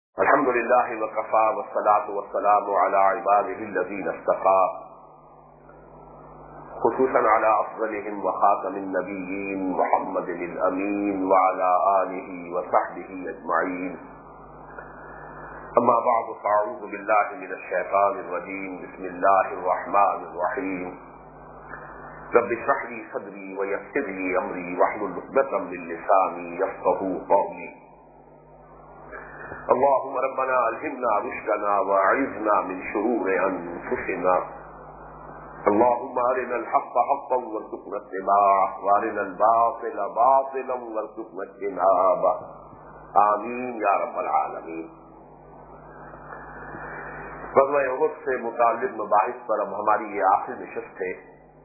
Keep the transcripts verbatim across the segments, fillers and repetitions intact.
الحمد لله وكفى والصلاة والسلام على عباده الذين اصطفى خصوصا على أفضلهم وخاتم النبيين محمد الأمين وعلى آله وصحبه أجمعين. أما بعد فأعوذ بالله من الشيطان الرجيم. بسم الله الرحمن الرحيم. رب اشرح لي صدري ويسر لي أمري واحلل عقدة من لساني يفقهوا قولي. اللهم ربنا ألهمنا رشدنا وأعذنا من شرور أنفسنا. اللهم أرنا الحق حقا وارزقنا اتباعه وأرنا الباطل باطلا وارزقنا اجتنابه. آمین یا رب العالمین. غزوہ احد سے متعلق مباحث پر اب ہماری یہ آخری نشست ہے.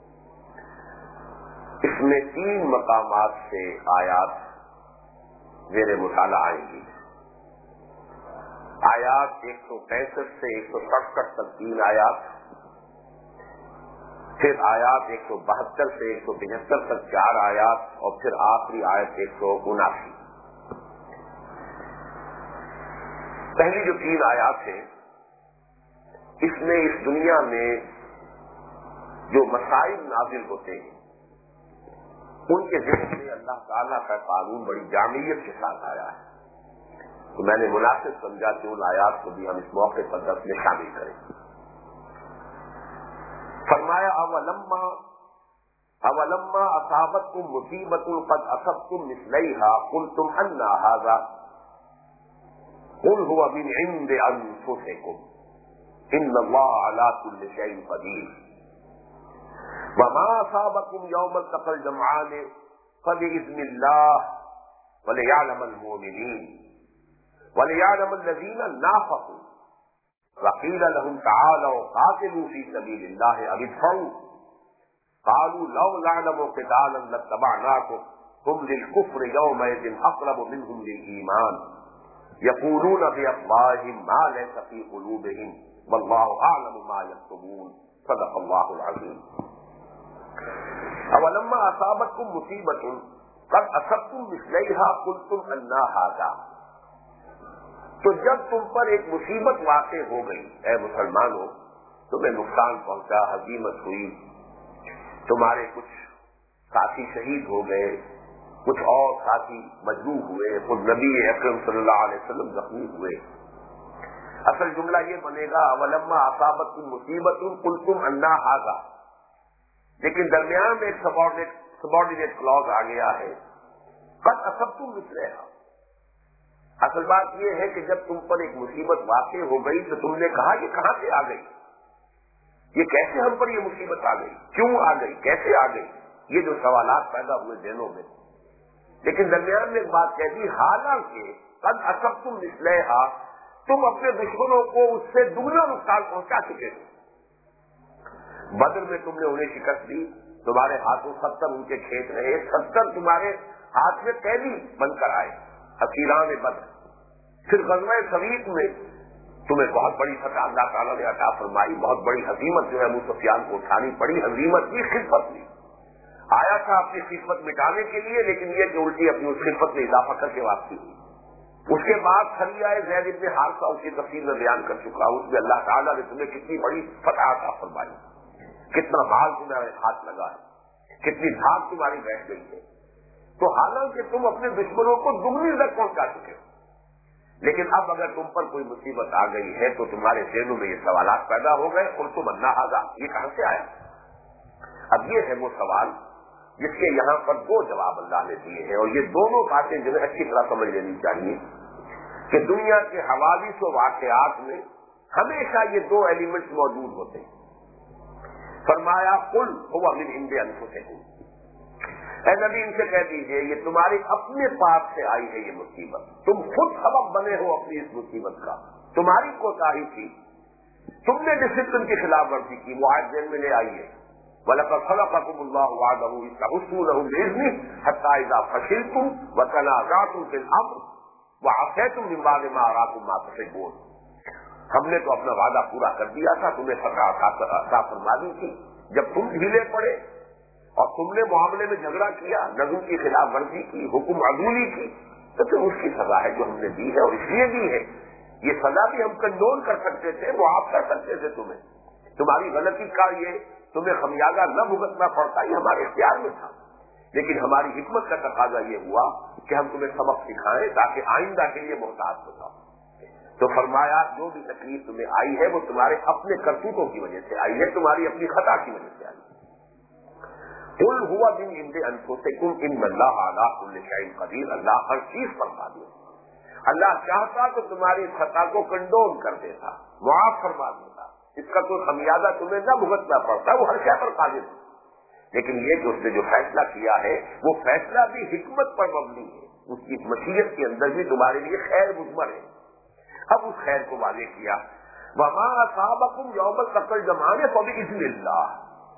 اس میں تین مقامات سے آیات زیر مطالعہ آئیں گی. آیات ایک سو پینسٹھ سے ایک سو سڑسٹھ تک تین آیات، پھر آیات ایک سو بہتر سے ایک سو پچہتر تک چار آیات، اور پھر آخری آیت ایک سو اناسی. پہلی جو تین آیات ہیں اس میں اس دنیا میں جو مسائل نازل ہوتے ہیں ان کے ذریعے میں اللہ تعالیٰ کا قانون بڑی جامعیت کے ساتھ آیا ہے، تو میں نے مناسب سمجھا کہ ان آیات کو بھی ہم اس موقع پر درس میں شامل کریں. فرمایا اولما اولما اصابتکم مصیبۃ قد اصبتم مثلیھا قلتم انا ھذا قل هو من عند انفسکم ان اللہ علی کل شیء قدیر وما اصابکم یوم التقى الجمعان فبإذن اللہ وليعلم المؤمنین وَلِيَعْلَمَ الَّذِينَ نَافَقُوا وَقِيلَ لَهُمْ تَعَالَوْا قَاتِلُوا فِي سَبِيلِ اللَّهِ أَوِ ادْفَعُوا قَالُوا لَوْ نَعْلَمُ قِتَالًا لَاتَّبَعْنَاكُمْ هُمْ لِلْكُفْرِ يَوْمَئِذٍ أَقْرَبُ مِنْهُمْ لِلْإِيمَانِ يَقُولُونَ بِأَفْوَاهِهِم مَّا لَيْسَ فِي قُلُوبِهِمْ وَاللَّهُ أَعْلَمُ مَا يَكْتُمُونَ. صدق الله العظيم. أَوَلَمَّا أَصَابَتْكُم مُّصِيبَةٌ قَدْ أَصَبْتُم مِّثْلَيْهَا قُلْتُمْ أَنَّىٰ هَٰذَا. تو جب تم پر ایک مصیبت واقع ہو گئی اے مسلمانوں، تمہیں نقصان پہنچا، ہزیمت ہوئی، تمہارے کچھ ساتھی شہید ہو گئے، کچھ اور ساتھی مجروح ہوئے، خود نبی اکرم صلی اللہ علیہ وسلم زخمی ہوئے. اصل جملہ یہ بنے گا اولما اصابتکم مصیبۃ قلتم انا ھذا، لیکن درمیان میں ایک سبارڈینیٹ سبارڈینیٹ کلوز آ گیا ہے قد اصبتم مثلھا. اصل بات یہ ہے کہ جب تم پر ایک مصیبت واقع ہو گئی تو تم نے کہا یہ کہاں سے آ گئی، یہ کیسے ہم پر یہ مصیبت آ گئی، کیوں آ گئی، کیسے آ گئی، یہ جو سوالات پیدا ہوئے ذہنوں میں. لیکن درمیان میں ایک بات کہہ دی حالانکہ قد اصبتم مثلھا، تم اپنے دشمنوں کو اس سے دگنا نقصان پہنچا چکے ہو. بدر میں تم نے انہیں شکست دی، تمہارے ہاتھوں ستر ان کے کھیت رہے، ستر تمہارے ہاتھ میں قیدی بن کر آئے اسیران بدر. پھر غزوہ ثویق میں تمہیں بہت بڑی فتح اللہ تعالیٰ نے عطا فرمائی، بہت بڑی ہزیمت جو ہے ابو سفیان کو اٹھانی پڑی. ہزیمت کی خفت میں آیا تھا اپنی خفت مٹانے کے لیے، لیکن یہ کہ الٹی اپنی اس خفت میں اضافہ کر کے واپسی ہوئی. اس کے بعد خلیہ زید بن حارثہ اس کی تفصیل میں بیان کر چکا ہوں، اس میں اللہ تعالیٰ نے تمہیں کتنی بڑی فتح عطا فرمائی، کتنا مال تمہارے ہاتھ لگا ہے، کتنی دھاک تمہاری بیٹھ گئی ہے. تو حالانکہ تم اپنے دشمنوں کو دگنی تک پہنچا چکے ہو، لیکن اب اگر تم پر کوئی مصیبت آ گئی ہے تو تمہارے ذہنوں میں یہ سوالات پیدا ہو گئے اور تم انا ھذا، یہ کہاں سے آیا. اب یہ ہے وہ سوال جس کے یہاں پر دو جواب اللہ نے دیے ہیں، اور یہ دونوں باتیں جو ہے اچھی طرح سمجھ لینی چاہیے کہ دنیا کے حوادث و واقعات میں ہمیشہ یہ دو ایلیمنٹس موجود ہوتے ہیں. فرمایا قل ھو من عند انفسکم، اے نبی ان سے کہہ دیجئے یہ تمہاری اپنے پاس سے آئی ہے یہ مصیبت، تم خود سبب بنے ہو اپنی اس مصیبت کا، تمہاری کوتاہی تھی، تم نے ڈسپلن کی خلاف ورزی کی، وہ آیت ذہن میں لے آئیے. وَلَقَدْ صَدَقَكُمُ اللَّهُ وَعْدَهُ إِذْ تَحُسُّونَهُم بِإِذْنِهِ حَتَّىٰ إِذَا فَشِلْتُمْ وَتَنَازَعْتُمْ فِي الْأَمْرِ وَعَصَيْتُمْ مِن بَعْدِ مَا أَرَاكُم مَّا تُحِبُّونَ. ہم نے تو اپنا وعدہ پورا کر دیا تھا، تمہیں فتح عطا فرما دی تھی، جب تم ڈھیلے پڑے اور تم نے معاملے میں جھگڑا کیا، نظم کی خلاف ورزی کی، حکم عدولی کی، تو پھر اس کی سزا ہے جو ہم نے دی ہے، اور اس لیے دی ہے یہ سزا بھی ہم کنڈول کر سکتے تھے، معاف کر سکتے تھے تمہیں، تمہاری غلطی کا یہ تمہیں خمیازہ نہ بھگتنا پڑتا، یہ ہمارے اختیار میں تھا، لیکن ہماری حکمت کا تقاضا یہ ہوا کہ ہم تمہیں سبق سکھائیں تاکہ آئندہ کے لیے محتاط ہو جاؤ۔ تو فرمایا جو بھی تکلیف تمہیں آئی ہے وہ تمہارے اپنے کرتوتوں کی وجہ سے آئی ہے، تمہاری اپنی خطا کی وجہ سے آئی ہے۔ قل هو من عند انفسکم ان اللہ علی کل شیء قدیر، اللہ ہر چیز پر قادر ہے۔ اللہ چاہتا تو تمہاری خطا کو کنڈون کر دیتا، معاف فرما دیتا، اس کا کوئی خمیازہ تمہیں نہ بھگتنا پڑتا، وہ ہر شے پر قادر ہے، لیکن یہ کہ اس نے جو فیصلہ کیا ہے وہ فیصلہ بھی حکمت پر مبنی ہے، اس کی مشیت کے اندر بھی تمہارے لیے خیر مضمر ہے۔ اب اس خیر کو واضح کیا، وما اصابکم یوم التقى الجمعان فباذن اللہ،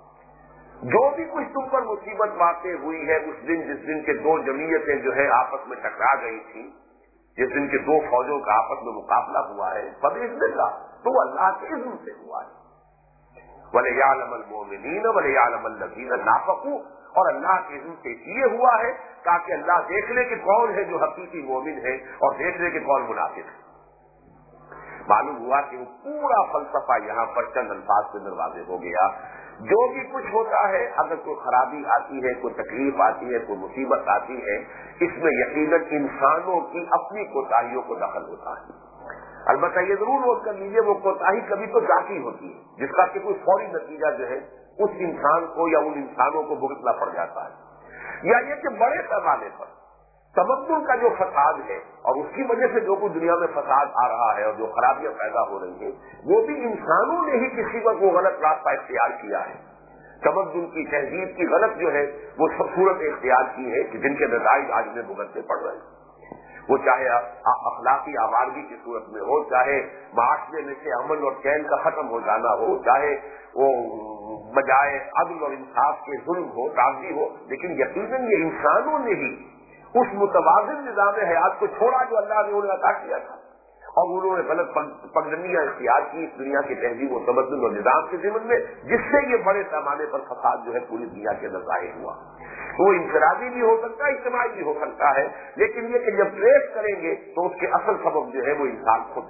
جو بھی کچھ تم پر مصیبت واقع ہوئی ہے اس دن جس دن کے دو جمعیتیں جو ہے آپس میں ٹکرا گئی تھی، جس دن کے دو فوجوں کا آپس میں مقابلہ ہوا ہے، فباذن اللہ، تو اللہ کے اذن سے ہوا ہے۔ وَلِيَعْلَمَ الْمُؤْمِنِينَ وَلِيَعْلَمَ الَّذِينَ نَافَقُوا، اور اللہ کے اذن سے یہ ہوا ہے تاکہ اللہ دیکھ لے کہ کون ہے جو حقیقی مومن ہے اور دیکھ لے کہ کون منافق ہے۔ معلوم ہوا کہ وہ پورا فلسفہ یہاں پر چند الفاظ سے دروازے ہو گیا۔ جو بھی کچھ ہوتا ہے، اگر کوئی خرابی آتی ہے، کوئی تکلیف آتی ہے، کوئی مصیبت آتی ہے، اس میں یقیناً انسانوں کی اپنی کوتاہیوں کو دخل ہوتا ہے۔ البتہ یہ ضرور نوٹ کر لیجیے وہ کوتاہی کبھی تو ذاتی ہوتی ہے، جس کا کہ کوئی فوری نتیجہ جو ہے اس انسان کو یا ان انسانوں کو بھگتنا پڑ جاتا ہے، یا یہ کہ بڑے پیمانے پر تمدن کا جو فساد ہے اور اس کی وجہ سے جو کچھ دنیا میں فساد آ رہا ہے اور جو خرابیاں پیدا ہو رہی ہیں، وہ بھی انسانوں نے ہی کسی وقت وہ غلط راستہ اختیار کیا ہے، تمدن کی تہذیب کی غلط جو ہے وہ سب صورت اختیار کی ہے کہ جن کے نتائج آج میں بھگتنے پڑ رہے ہیں، وہ چاہے اخلاقی آوارگی کی صورت میں ہو، چاہے معاشرے میں سے امن اور چین کا ختم ہو جانا ہو، چاہے وہ بجائے عدل اور انصاف کے ظلم ہو، تعدی ہو، لیکن یقیناً یہ انسانوں نے ہی اس متوازن نظام حیات کو چھوڑا جو اللہ نے انہیں عطا کیا تھا، اور انہوں نے غلط پگڈنیاں اختیار کی اس دنیا کی تہذیب و تمدن اور نظام کے ضمن میں، جس سے یہ بڑے پیمانے پر فساد جو ہے پوری دنیا کے اندر ظاہر ہوا۔ وہ انفرادی بھی ہو سکتا ہے، اجتماعی بھی ہو سکتا ہے، لیکن یہ کہ جب ٹریس کریں گے تو اس کے اصل سبب جو ہے وہ انسان خود۔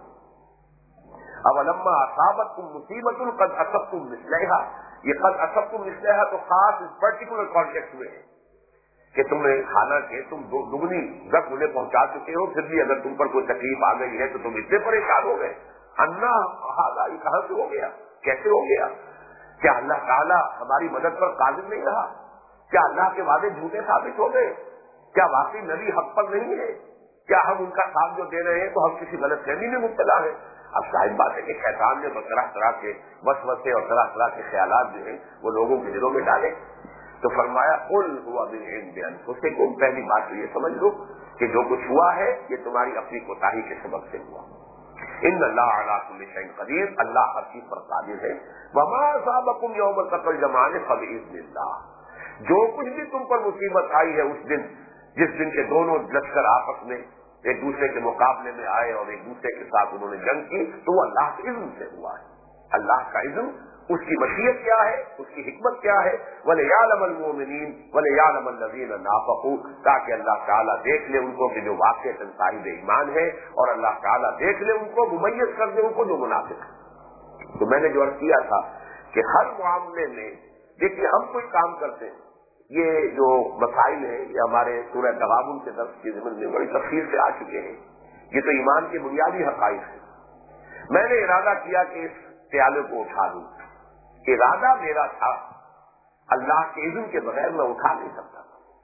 اولما اصابتکم مصیبۃ قد اصبتم مثلھا، یہ قد اصبتم مثلھا تو خاص اس پرٹیکولر کانٹیکسٹ میں ہے کہ تمہیں حالانکہ تم دگنی زخم انہیں پہنچا چکے ہو، پھر بھی اگر تم پر کوئی تکلیف آ گئی ہے تو تم اتنے پریشان ہو گئے، انا ہاضا یہ کہاں سے ہو گیا، کیسے ہو گیا؟ کیا اللہ تعالیٰ ہماری مدد پر قادر نہیں رہا؟ کیا اللہ کے وعدے جھوٹے ثابت ہو گئے؟ کیا واقعی نبی حق پر نہیں ہے؟ کیا ہم ان کا ساتھ جو دے رہے ہیں تو ہم کسی غلط فہمی میں مبتلا ہیں؟ اب ظاہر بات ہے کہ شیطان نے طرح طرح کے وسوسے اور طرح طرح کے خیالات جو ہیں وہ لوگوں کے دلوں میں ڈالے، تو فرمایا قل ہوا من عند انفسکم، پہلی بات تو یہ سمجھ لو کہ جو کچھ ہوا ہے یہ تمہاری اپنی کوتاہی کے سبب سے ہوا۔ ان اللہ علی کل شیء قدیر، اللہ ہر چیز پر قادر ہے۔ وما اصابکم یوم التقى الجمعان فباذن اللہ، جو کچھ بھی تم پر مصیبت آئی ہے اس دن جس دن کے دونوں لشکر آپس میں ایک دوسرے کے مقابلے میں آئے اور ایک دوسرے کے ساتھ انہوں نے جنگ کی، تو وہ اللہ کے اذن سے ہوا ہے۔ اللہ کا اذن، اس کی مشیت کیا ہے، اس کی حکمت کیا ہے، وَلِيَعْلَمَ الْمُؤْمِنِينَ وَلِيَعْلَمَ الَّذِينَ نَافَقُوا، تاکہ اللہ تعالیٰ دیکھ لے ان کو کہ جو واقع صاحب ایمان ہے، اور اللہ تعالیٰ دیکھ لے ان کو، ممیز کر دے ان کو جو منافق ہے۔ تو میں نے جو عرض کیا تھا کہ ہر معاملے میں دیکھیے ہم کوئی کام کرتے ہیں، یہ جو مسائل ہیں یہ ہمارے سورہ تغابن کے درس کے ضمن میں بڑی تفصیل سے آ چکے ہیں، یہ تو ایمان کے بنیادی حقائق ہیں۔ میں نے ارادہ کیا کہ اس پیالے کو اٹھا دوں، ارادہ میرا تھا، اللہ کے اذن کے بغیر میں اٹھا نہیں سکتا،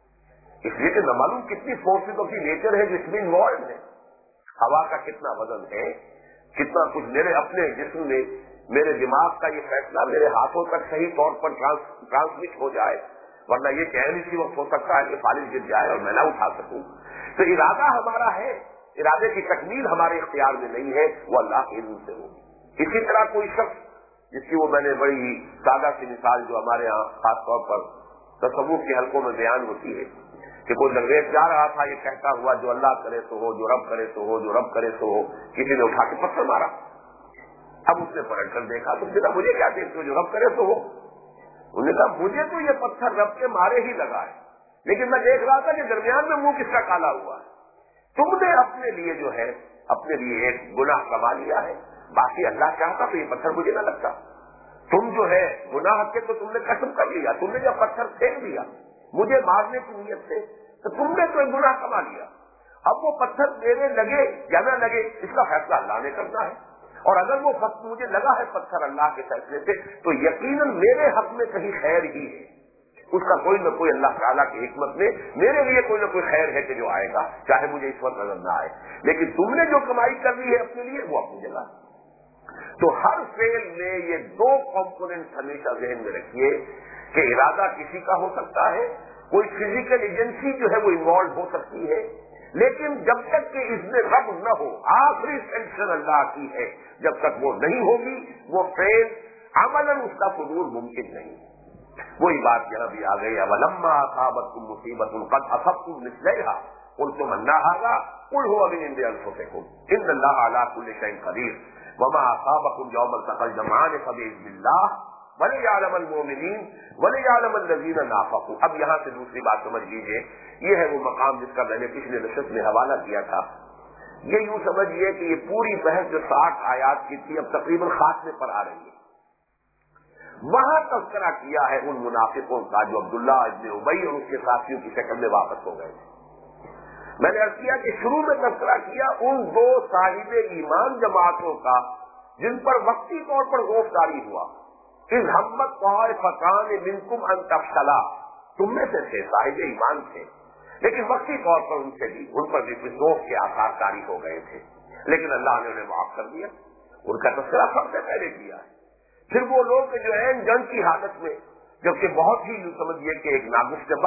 اس لیے کہ نہ معلوم کتنی فورسز آف دی نیچر ہے جس میں انوالوڈ ہے، ہوا کا کتنا وزن ہے، کتنا کچھ میرے اپنے جسم میں، میرے دماغ کا یہ فیصلہ میرے ہاتھوں تک صحیح طور پر ٹرانسمٹ ہو جائے، ورنہ یہ کہ اسی وقت ہو سکتا ہے کہ فالج گر جائے اور میں نہ اٹھا سکوں۔ تو ارادہ ہمارا ہے، ارادے کی تکمیل ہمارے اختیار میں نہیں ہے، وہ اللہ کے اذن سے ہوگی۔ اسی طرح کوئی شخص جس کی وہ میں نے بڑی سادہ سی مثال جو ہمارے ہاں خاص طور پر تصوف کے حلقوں میں بیان ہوتی ہے کہ کوئی درویش جا رہا تھا یہ کہتا ہوا جو اللہ کرے تو ہو، جو رب کرے تو ہو، جو رب کرے تو ہو، کسی نے اٹھا کے پتھر مارا۔ اب اس نے پلٹ کر دیکھا تو کہا مجھے کیا دیکھتے ہو، جو رب کرے تو ہو۔ انہوں نے کہا مجھے تو یہ پتھر رب کے مارے ہی لگا ہے، لیکن میں دیکھ رہا تھا کہ درمیان میں منہ کس کا کالا ہوا ہے، تم نے اپنے لیے جو ہے اپنے لیے ایک گناہ کما لیا ہے، باقی اللہ چاہتا تو یہ پتھر مجھے نہ لگتا۔ تم جو ہے گناہ کے تو تم نے قسم کر لیا، تم نے جب پتھر پھینک دیا مجھے مارنے کی نیت سے تو تم نے تو ایک گناہ کما لیا۔ اب وہ پتھر میرے لگے یا نہ لگے اس کا فیصلہ اللہ نے کرنا ہے، اور اگر وہ پتھر مجھے لگا ہے پتھر اللہ کے فیصلے سے تو یقیناً میرے حق میں کہیں خیر ہی ہے، اس کا کوئی نہ کوئی اللہ تعالیٰ کی حکمت میں میرے لیے کوئی نہ کوئی خیر ہے کہ جو آئے گا، چاہے مجھے اس وقت نظر نہ آئے، لیکن تم نے جو کمائی کر لی ہے اپنے لیے وہ اپنی جگہ۔ تو ہر فعل میں یہ دو کمپوننٹ ہمیشہ ذہن میں رکھیے کہ ارادہ کسی کا ہو سکتا ہے، کوئی فزیکل ایجنسی جو ہے وہ انوالو ہو سکتی ہے، لیکن جب تک کہ اس میں رب نہ ہو، آخری سینکشن اللہ کی ہے، جب تک وہ نہیں ہوگی وہ فعل عملاً اس کا صدور ممکن نہیں۔ وہی بات یہاں بھی آ گئی، وَلَمَّا أَصَابَتْكُم مُّصِيبَةٌ قَدْ أَصَبْتُم مِّثْلَيْهَا قُلْتُمْ أَنَّىٰ هَٰذَا قُلْ هُوَ مِنْ عِندِ أَنفُسِكُمْ إِنَّ اللَّهَ عَلَىٰ كُلِّ شَيْءٍ قَدِيرٌ وَمَا أَصَابَكُمْ يَوْمَ الْتَقَى الْجَمْعَانِ فَبِإِذْنِ اللَّهِ وَلِيَعْلَمَ الْمُؤْمِنِينَ وَلِيَعْلَمَ الَّذِينَ نَافَقُوا۔ اب یہاں سے دوسری بات سمجھ لیجیے، یہ ہے وہ مقام جس کا میں نے پچھلے نشست میں حوالہ کیا تھا۔ یہ یوں سمجھیے کہ یہ پوری بحث جو ساٹھ آیات کی تھی اب تقریباً خاتمے پر آ رہی ہے۔ وہاں تذکرہ کیا ہے ان منافقوں کا جو عبداللہ ابن ابی اور اس کے ساتھیوں کی شکل میں واپس ہو گئے تھے۔ میں نے عرض کیا کہ شروع میں تذکرہ کیا ان دو صاحب ایمان جماعتوں کا جن پر وقتی طور پر خوف طاری ہوا، اذ ہمت طائفتان منکم ان تفشلا، تم میں سے تھے، صاحب ایمان تھے، لیکن وقتی طور پر ان سے بھی ان پر بھی خوف کے آثار طاری ہو گئے تھے، لیکن اللہ نے انہیں معاف کر دیا۔ ان کا تذکرہ سب سے پہلے کیا ہے۔ پھر وہ لوگ جو ہے جنگ کی حالت میں، جبکہ بہت ہی سمجھیے کہ ایک ناگفتہ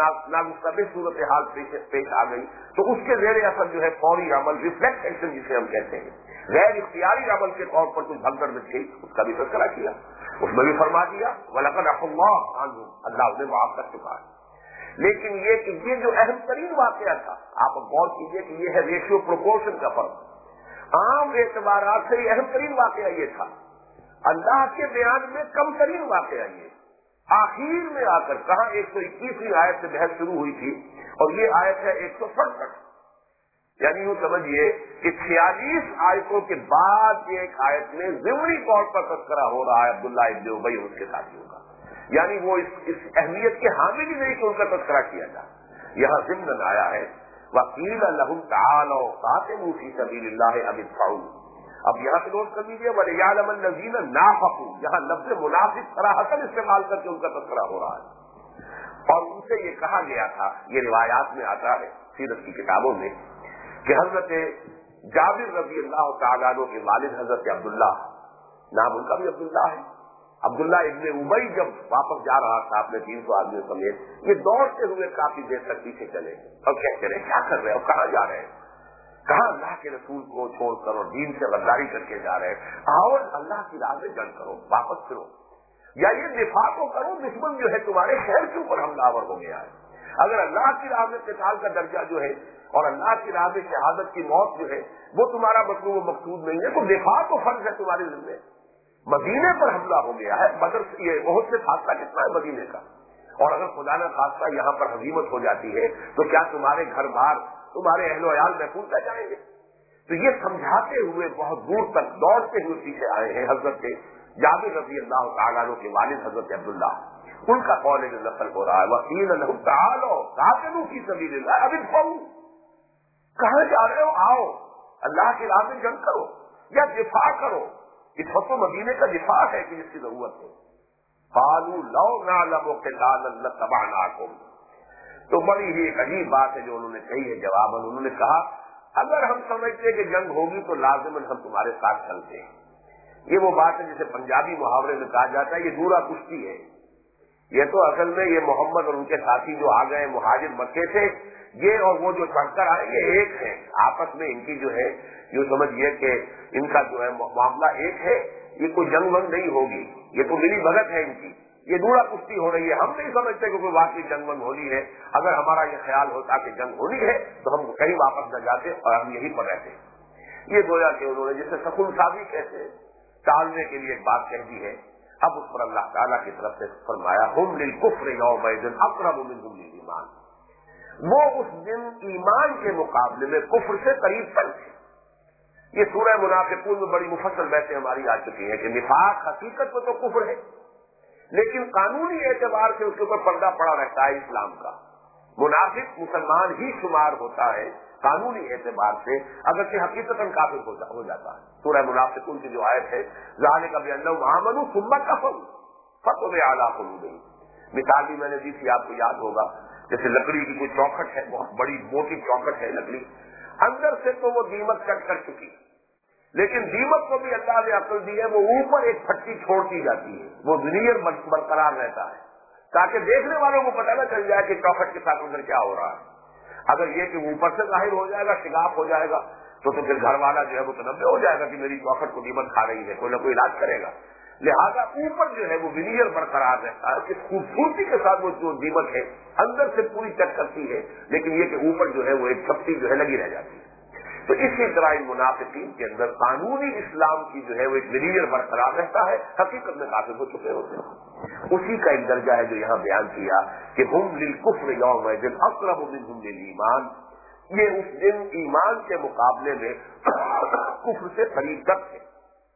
ناگفتہ صورت حال پیش آ گئی، تو اس کے زیر اثر جو ہے فوری عمل، ریفلیکس ایکشن جسے ہم کہتے ہیں، غیر اختیاری عمل کے طور پر کچھ بھگدڑ مچ گئی، اس کا بھی تذکرہ کیا، اس میں بھی فرما دیا وَلَقَدْ عَفَا اللَّهُ عَنْهُمْ، اللہ انہیں معاف کر چکا ہے۔ لیکن یہ کہ یہ جو اہم ترین واقعہ تھا، آپ غور کیجیے کہ یہ ہے ریشیو پروپورشن کا فرق، عام اعتبارات سے یہ اہم ترین واقعہ یہ تھا، اللہ کے بیان میں کم ترین واقعہ یہ، آخر میں آ کر کہاں ایک سو اکیسویں آیت سے بحث شروع ہوئی تھی اور یہ آیت ہے ایک سو سڑسٹھ، یعنی یوں سمجھیے کہ چھیالیس آیتوں کے بعد ایک آیت میں ضمنی طور پر تذکرہ ہو رہا ہے عبداللہ ابن ابی اور اس کے ساتھیوں کا، یعنی وہ اس, اس اہمیت کے حامل ہی نہیں کہ ان کا تذکرہ کیا جائے۔ یہاں ضمن آیا ہے وَقِيلَ لَهُمْ تَعَالَوْا قَاتِلُوا فِي سَبِيلِ اللَّهِ أَوِ ادْفَعُوا، اب یہاں سے نوٹ کر لیجیے وَلِيَعْلَمَ الَّذِينَ نَافَقُوا، یہاں لفظ منافق صراحتاً استعمال کر کے ان کا تذکرہ ہو رہا ہے، اور ان سے یہ کہا گیا تھا، یہ روایات میں آتا ہے سیرت کی کتابوں میں، کہ حضرت جابر رضی اللہ تعالیٰ عنہ کے والد حضرت عبداللہ، نام ان کا بھی عبداللہ ہے، عبداللہ ابن ابی جب واپس جا رہا تھا اپنے تین سو آدمیوں سمیت، یہ دوڑتے ہوئے کافی دیر تک پیچھے چلے اور کہتے رہے کیا کر رہے اور کہاں جا رہے ہیں، کہاں اللہ کے رسول کو چھوڑ کر اور دین سے غداری کر کے جا رہے ہیں، آؤ اللہ کی راہ میں جنگ کرو، واپس پھرو، یا یہ دفاع تو کرو، دشمن جو ہے تمہارے شہر کے اوپر حملہ آور ہو گیا ہے۔ اگر اللہ کی راہ میں قتال کا درجہ جو ہے اور اللہ کی راہ میں شہادت کی موت جو ہے وہ تمہارا مطلوب و مقصود نہیں ہے، تو دفاع تو فرض ہے تمہارے ذمہ۔ مدینے پر حملہ ہو گیا ہے، بدر سے یہ بہت سے فاصلہ کتنا ہے مدینے کا، اور اگر خدا نہ خاصہ یہاں پر ہزیمت ہو جاتی ہے تو کیا تمہارے گھر بار، تمہارے اہل و عیال محفوظ رہ جائیں گے؟ تو یہ سمجھاتے ہوئے بہت دور تک دوڑتے ہوئے پیچھے آئے ہیں حضرت جابر رضی اللہ تعالیٰ عنہ کے والد حضرت عبداللہ، ان کا قول نقل ہو رہا ہے وَقِيلَ لَهُمْ تَعَالَوْا قَاتِلُوا فِي سَبِيلِ اللَّهِ أَوِ ادْفَعُوا، کہاں جا رہے ہو، آؤ اللہ کی راہ میں جنگ کرو یا دفاع کرو، اس وقت مدینے کا دفاع ہے کہ جس کی ضرورت ہے۔ قَالُوا لَوْ نَعْلَمُ قِتَالًا لَّاتَّبَعْنَاكُمْ، تو بڑی ہی ایک عجیب بات ہے جو انہوں نے کہی ہے جواباً، انہوں نے کہا اگر ہم سمجھتے کہ جنگ ہوگی تو لازماً ہم تمہارے ساتھ چلتے ہیں۔ یہ وہ بات ہے جسے پنجابی محاورے میں کہا جاتا ہے یہ دورہ کشتی ہے، یہ تو اصل میں یہ محمد اور ان کے ساتھی جو آ گئے مہاجر مکے سے، یہ اور وہ جو چڑھ کر آئے یہ ایک ہیں، آپس میں ان کی جو ہے جو سمجھیے کہ ان کا جو ہے معاملہ ایک ہے، یہ کوئی جنگ ونگ نہیں ہوگی، یہ تو ملی بھگت ہے ان کی، یہ دورہ کشتی ہو رہی ہے، ہم نہیں سمجھتے کہ کوئی واقعی جنگ ونگ ہونی ہے، اگر ہمارا یہ خیال ہوتا کہ جنگ ہونی ہے تو ہم کہیں واپس نہ جاتے اور ہم یہیں پر رہتے۔ یہ گویا کہ انہوں نے جسے سخن سازی کہتے ہیں ٹالنے کے لیے ایک بات کہہ دی ہے، اب اس پر اللہ تعالیٰ کی طرف سے فرمایا ہم للکفر یومئذ اقرب منہم للایمان، وہ اس دن ایمان کے مقابلے میں کفر سے قریب تر تھے، یہ سورہ منافقون میں بڑی مفصل بحثیں ہماری آ چکی ہیں کہ نفاق حقیقت میں تو کفر ہے، لیکن قانونی اعتبار سے اس کے اوپر پردہ پڑا رہتا ہے اسلام کا. منافق مسلمان ہی شمار ہوتا ہے قانونی اعتبار سے، اگرچہ حقیقتاً کافر ہو جاتا ہے. سورہ منافقون کی جو آیت ہے ذالک بانہم آمنوا ثم کفروا فطبع علی قلوبہم، مثال بھی میں نے دی تھی، آپ کو یاد ہوگا، جیسے لکڑی کی کوئی چوکھٹ ہے، بہت بڑی موٹی چوکھٹ ہے لکڑی، اندر سے تو وہ دیمک کٹ کر چکی، لیکن دیمک کو بھی اللہ نے عقل دی ہے، وہ اوپر ایک پھٹی چھوڑتی جاتی ہے، وہ ونیئر برقرار رہتا ہے تاکہ دیکھنے والوں کو پتہ نہ چل جائے کہ چوکھٹ کے ساتھ اندر کیا ہو رہا ہے. اگر یہ کہ اوپر سے ظاہر ہو جائے گا، شگاف ہو جائے گا، تو تو پھر گھر والا جو ہے وہ تنبیہ ہو جائے گا کہ میری چوکھٹ کو دیمک کھا رہی ہے، کوئی نہ کوئی علاج کرے گا. لہذا اوپر جو ہے وہ ونیئر برقرار رہتا ہے، کہ خوبصورتی کے ساتھ وہ جو دیمک ہے اندر سے پوری چک کرتی ہے، لیکن یہ کہ اوپر جو ہے وہ ایک چھپٹی جو ہے لگی رہ جاتی ہے. تو اسی طرح ان منافقین کے اندر قانونی اسلام کی جو ہے وہ ایک ونیئر برقرار رہتا ہے، حقیقت میں کافر ہو چکے ہوتے ہیں. اسی کا ایک درجہ ہے جو یہاں بیان کیا کہ ہم للکفر یومئذ اقرب منہم للایمان، یہ اس دن ایمان کے مقابلے میں کفر سے قریب تک ہے.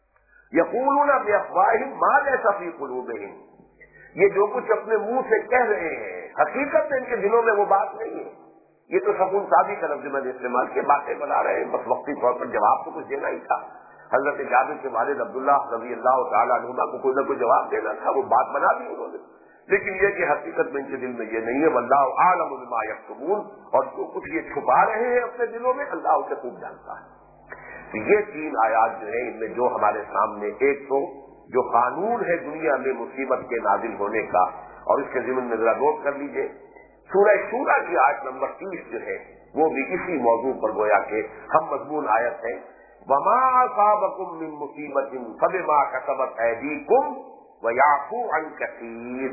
یقولون بافواہہم ما لیس فی قلوبہم، یہ جو کچھ اپنے منہ سے کہہ رہے ہیں حقیقت میں ان کے دلوں میں وہ بات نہیں ہے. یہ تو سکون سادی کا لفظ میں نے استعمال کیا، باتیں بنا رہے ہیں، بس وقتی طور پر جواب تو کچھ دینا ہی تھا. حضرت جابر کے والد عبداللہ رضی اللہ تعالیٰ عنہما کو کوئی نہ کوئی جواب دینا تھا، وہ بات بنا دی انہوں نے، لیکن یہ کہ حقیقت میں ان کے دل میں یہ نہیں ہے. واللہ اعلم بما یکتمون، اور جو کچھ یہ چھپا رہے ہیں اپنے دلوں میں اللہ اسے خوب جانتا ہے. یہ تین آیات جو ہیں ان میں جو ہمارے سامنے، ایک تو جو قانون ہے دنیا میں مصیبت کے نازل ہونے کا، اور اس کے ضمن میں ذرا غور کر لیجیے سورہ شورى کی آیت نمبر تیس جو ہے وہ بھی اسی موضوع پر گویا کہ ہم مضمون آیت ہے. وما اصابکم من مصیبت فبما کسبت ایدیکم ویعفو عن کثیر،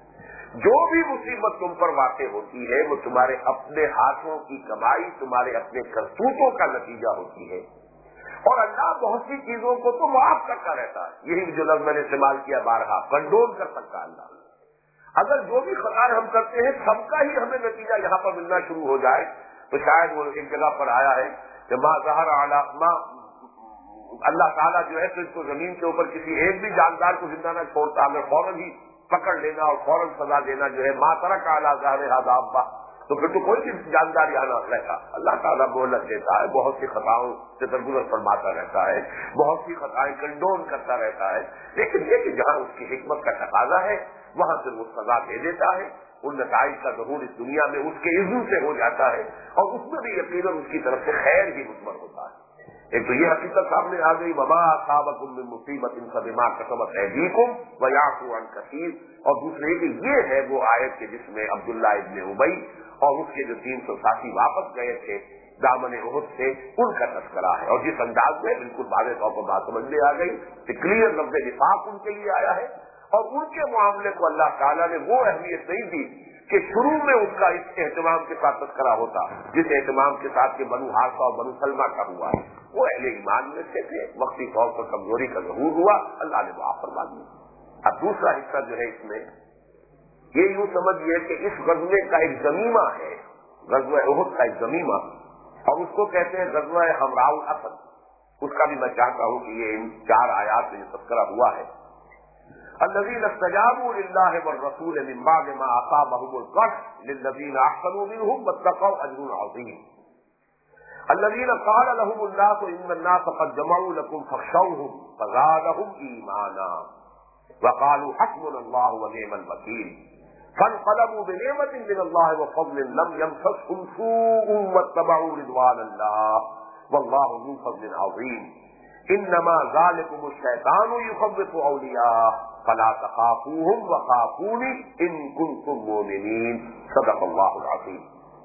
جو بھی مصیبت تم پر واقع ہوتی ہے وہ تمہارے اپنے ہاتھوں کی کمائی، تمہارے اپنے کرتوتوں کا نتیجہ ہوتی ہے، اور اللہ بہت سی چیزوں کو تو معاف کرتا رہتا ہے. یہی جو لفظ میں نے استعمال کیا بارہا، کنڈول کر سکتا ہے اللہ. اگر جو بھی خطا ہم کرتے ہیں سب کا ہی ہمیں نتیجہ یہاں پر ملنا شروع ہو جائے تو شاید وہ ایک جگہ پر آیا ہے کہ ماں ظہر اعلیٰ ماں اللہ تعالیٰ جو ہے تو اس کو زمین کے اوپر کسی ایک بھی جاندار کو زندہ نہ چھوڑتا، ہمیں فوراً ہی پکڑ لینا اور فوراً سزا دینا جو ہے ماں ترک اعلیٰ ظہر دابہ، تو پھر تو کوئی بھی جاندار یہاں نہ رہتا. اللہ تعالیٰ مہلت دیتا ہے، بہت سی خطاؤں سے درگزر فرماتا رہتا ہے، بہت سی خطائیں کنڈون کرتا رہتا ہے، لیکن یہ کہ جہاں اس کی حکمت کا تقاضا ہے وہاں سے وہ سزا دے دیتا ہے. ان نتائج کا ظہور اس دنیا میں اس کے عزم سے ہو جاتا ہے، اور اس میں بھی یقیناً اس کی طرف سے خیر ہی مثمر ہوتا ہے. ایک تو یہ حقیقت سامنے آ گئی وما اصابکم من مصیبت فبما کسبت ایدیکم ویعفو عن کثیر، اور دوسرے کہ یہ ہے وہ آیت کہ جس میں عبداللہ ابن ابی اور اس کے جو تین سو ساتھی واپس گئے تھے دامن احد سے، ان کا تذکرہ ہے. اور جس انداز میں بالکل واضح طور پر بات سمجھ میں آ گئی کہ کلیئر لفظ نفاق ان کے لیے آیا ہے، اور ان کے معاملے کو اللہ تعالیٰ نے وہ اہمیت نہیں دی کہ شروع میں اس کا اس اہتمام کے ساتھ تذکرہ ہوتا جس اہتمام کے ساتھ کہ بنو حارثہ اور بنو سلمہ کا ہوا ہے. وہ اہل ایمان میں سے تھے، وقتی طور پر کمزوری کا ظہور ہوا، اللہ نے معاف فرما دیا. اب دوسرا حصہ جو ہے اس میں یہ یوں سمجھیے کہ اس غزوے کا ایک ضمیمہ ہے، غزوہ احد کا ایک ضمیمہ، اور اس کو کہتے ہیں غزوہ حمراء الاسد. اس کا بھی میں چاہتا ہوں کہ یہ ان چار آیات میں جو تذکرہ ہوا ہے، الذین استجابوا للہ والرسول من بعد ما اصابهم القرح للذین احسنوا منهم واتقوا اجر عظیم. الذین قال لهم الناس ان الناس قد جمعوا لكم فاخشوهم فزادهم ایمانا وقالوا حسبنا الله ونعم الوکیل فانقلبوا بنعمة من الله وفضل لم يمسسهم سوء واتبعوا رضوان الله والله ذو فضل عظيم. انما ذلكم الشيطان يخوف اولياءه فلا تخافوهم وخافوني ان كنتم مؤمنين. صدق الله العظيم.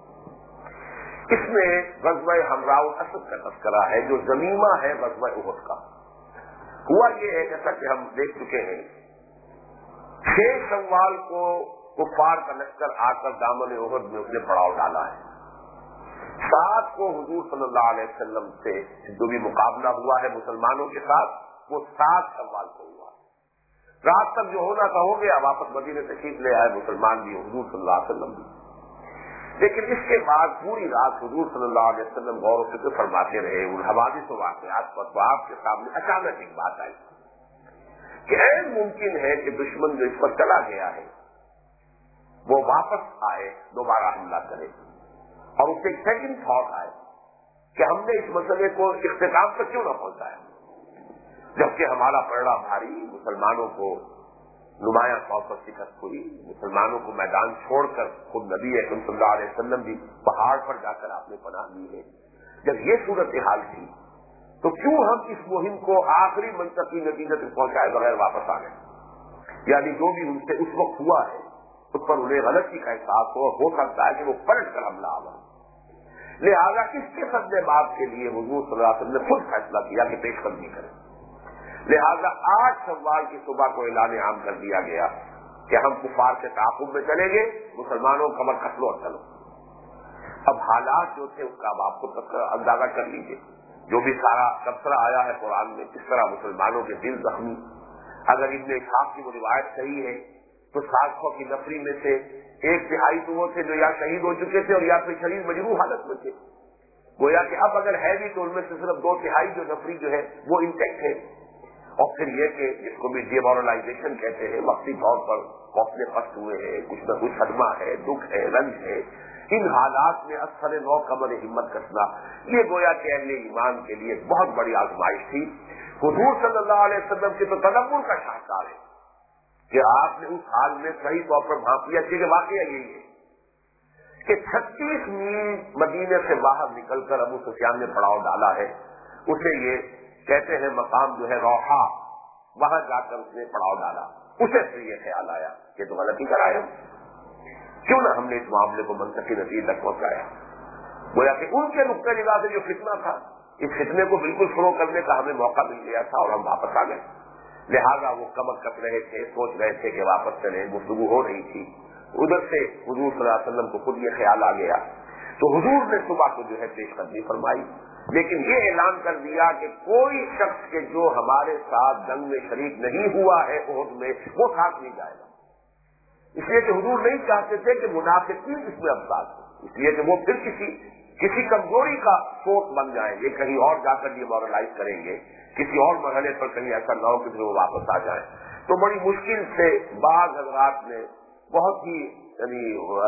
اس میں غزوہ حمراء الاسد کا تذکرہ ہے جو ضمیمہ ہے غزوہ احد کا. ہوا یہ ہے جیسا کہ ہم دیکھ چکے ہیں، چھ شوال کو کفار کا لشکر آ کر دامن احد میں اس نے پڑاؤ ڈالا ہے. سات کو حضور صلی اللہ علیہ وسلم سے جو بھی مقابلہ ہوا ہے مسلمانوں کے ساتھ وہ سات شوال کو ہوا. رات تک جو ہونا تھا ہو گیا، واپس مدینے تشریف لے آئے مسلمان بھی، حضور صلی اللہ علیہ وسلم بھی. لیکن اس کے بعد پوری رات حضور صلی اللہ علیہ وسلم غور و فکر فرماتے رہے ان حوادث و واقعات پر، تو آپ کے سامنے اچانک ایک بات آئی کہ ایسا ممکن ہے کہ دشمن جو اس پر چلا گیا ہے وہ واپس آئے، دوبارہ حملہ کرے، اور اس سے ایک سیکنڈ تھاٹ آئے کہ ہم نے اس مسئلے کو اختتام تک کیوں نہ پہنچایا، جبکہ ہمارا پلڑا بھاری، مسلمانوں کو نمایاں طور پر شکست ہوئی، مسلمانوں کو میدان چھوڑ کر خود نبی اکرم صلی اللہ علیہ وسلم بھی پہاڑ پر جا کر آپ نے پناہ لی ہے۔ جب یہ صورتحال تھی تو کیوں ہم اس مہم کو آخری منطقی نتیجے تک پہنچائے بغیر واپس آ گئے؟ یعنی جو بھی ان سے اس وقت ہوا ہے اس پر انہیں غلطی کا احساس ہو ہو سکتا ہے کہ وہ پلٹ کر حملہ آور، لہذا اس کے سد باب کے لیے حضور صلی اللہ علیہ وسلم نے خود فیصلہ کیا کہ پیش قدمی کریں، لہذا آٹھ شوال کی صبح کو اعلان عام کر دیا گیا کہ ہم کفار سے تعاقب میں چلیں گے، مسلمانوں کا کمر کس لو اور چلو۔ اب حالات جو تھے اس کا اب آپ کو اندازہ کر لیجیے، جو بھی سارا تبصرہ آیا ہے قرآن میں، کس طرح مسلمانوں کے دل زخمی، اگر ابن اسحاق کی وہ روایت صحیح ہے تو سات سو کی نفری میں سے ایک تہائی تو وہ تھے جو یا شہید ہو چکے تھے اور یا پھر شہید مجروح حالت میں تھے، گویا کہ اب اگر ہے بھی تو ان میں سے صرف دو تہائی جو نفری جو ہے وہ انٹیکٹ ہے، اور پھر یہ کہ جس کو بھی ڈیمورلائزیشن کہتے ہیں، وقتی طور پر حوصلے پست ہوئے ہیں، کچھ نہ کچھ صدمہ ہے، دکھ ہے، رنج ہے، ان حالات میں اثر نو کمر ہمت کسنا یہ گویا کہ اہل ایمان کے لیے بہت بڑی آزمائش تھی۔ حضور صلی اللہ علیہ وسلم کے تو تدبر کا شاہکار ہے کہ آپ نے اس حال میں صحیح طور پر بھانپ لیا کہ واقعہ یہی ہے کہ چھتیس میل مدینے سے باہر نکل کر ابو سفیان نے پڑاؤ ڈالا ہے، اسے یہ کہتے ہیں مقام جو ہے روحا، وہاں جا کر اس نے پڑاؤ ڈالا، اسے پھر یہ خیال آیا کہ تو غلطی کرائے، کیوں نہ ہم نے اس معاملے کو منطقی نتیجے تک پہنچایا، گویا کہ ان کے نقطۂ نگاہ سے جو فتنہ تھا اس فتنے کو بالکل شروع کرنے کا ہمیں موقع مل گیا تھا اور ہم واپس آ گئے، لہذا وہ کمر کس رہے تھے، سوچ رہے تھے کہ واپس چلیں، گفتگو ہو رہی تھی، ادھر سے حضور صلی اللہ علیہ وسلم کو خود یہ خیال آ گیا تو حضور نے صبح کو جو ہے پیش قدمی فرمائی، لیکن یہ اعلان کر دیا کہ کوئی شخص کے جو ہمارے ساتھ جنگ میں شریک نہیں ہوا ہے احد میں وہ ساتھ نہیں جائے گا، اس لیے کہ حضور نہیں چاہتے تھے کہ منافقین اس میں ابساط ہو، اس لیے کہ وہ پھر کسی کسی کمزوری کا سوچ بن جائیں گے، کہیں اور جا کر ڈیمورلائز کریں گے، کسی اور مرحلے پر کہیں ایسا نہ ہو کہ وہ واپس آ جائیں، تو بڑی مشکل سے بعض حضرات نے بہت ہی یعنی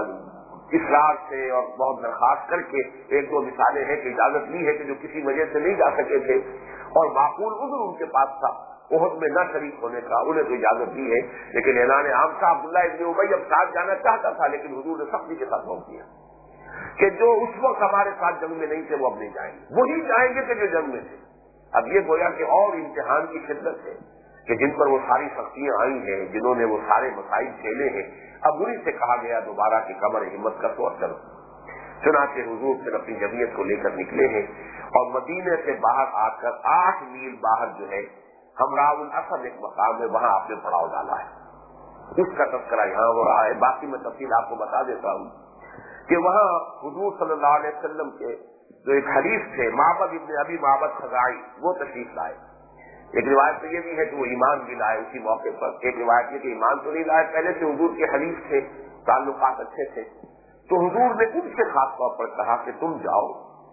اصرار سے اور بہت درخواست کر کے ایک دو مثالیں ہیں کہ اجازت لی ہے کہ جو کسی وجہ سے نہیں جا سکے تھے اور معقول عذر ان کے پاس تھا احد میں نہ شریک ہونے کا، انہیں تو اجازت دی ہے، لیکن اعلان عام تھا عبداللہ ابن ابی اب ساتھ جانا چاہتا تھا، لیکن حضور نے سختی کے ساتھ روک دیا کہ جو اس وقت ہمارے ساتھ جنگ میں نہیں تھے وہ اب نہیں جائیں گے، وہی جائیں گے کہ جو جنگ میں تھے۔ اب یہ گویا کہ اور امتحان کی شدت ہے کہ جن پر وہ ساری سختیاں آئی ہیں، جنہوں نے وہ سارے مسائل جھیلے ہیں، اب انہیں سے کہا گیا دوبارہ کہ کمر ہمت کا سوچ کرو۔ چنانچہ حضور پھر اپنی جمعیت کو لے کر نکلے ہیں اور مدینے سے باہر آ کر آٹھ میل باہر جو ہے ہمراہ الاسد ایک مقام ہے، وہاں آپ نے پڑاؤ ڈالا ہے، اس کا تذکرہ یہاں ہو رہا ہے۔ باقی میں تفصیل آپ کو بتا دیتا ہوں کہ وہاں حضور صلی اللہ علیہ وسلم کے جو ایک حریف تھے معبد ابن ابی معبد خزاعی، وہ تشریف لائے۔ ایک روایت تو یہ بھی ہے کہ وہ ایمان بھی لائے اسی موقع پر، ایک روایت یہ کہ ایمان تو نہیں لائے، پہلے سے حضور کے حریف تھے، تعلقات اچھے تھے، تو حضور نے ان سے خاص طور پر کہا کہ تم جاؤ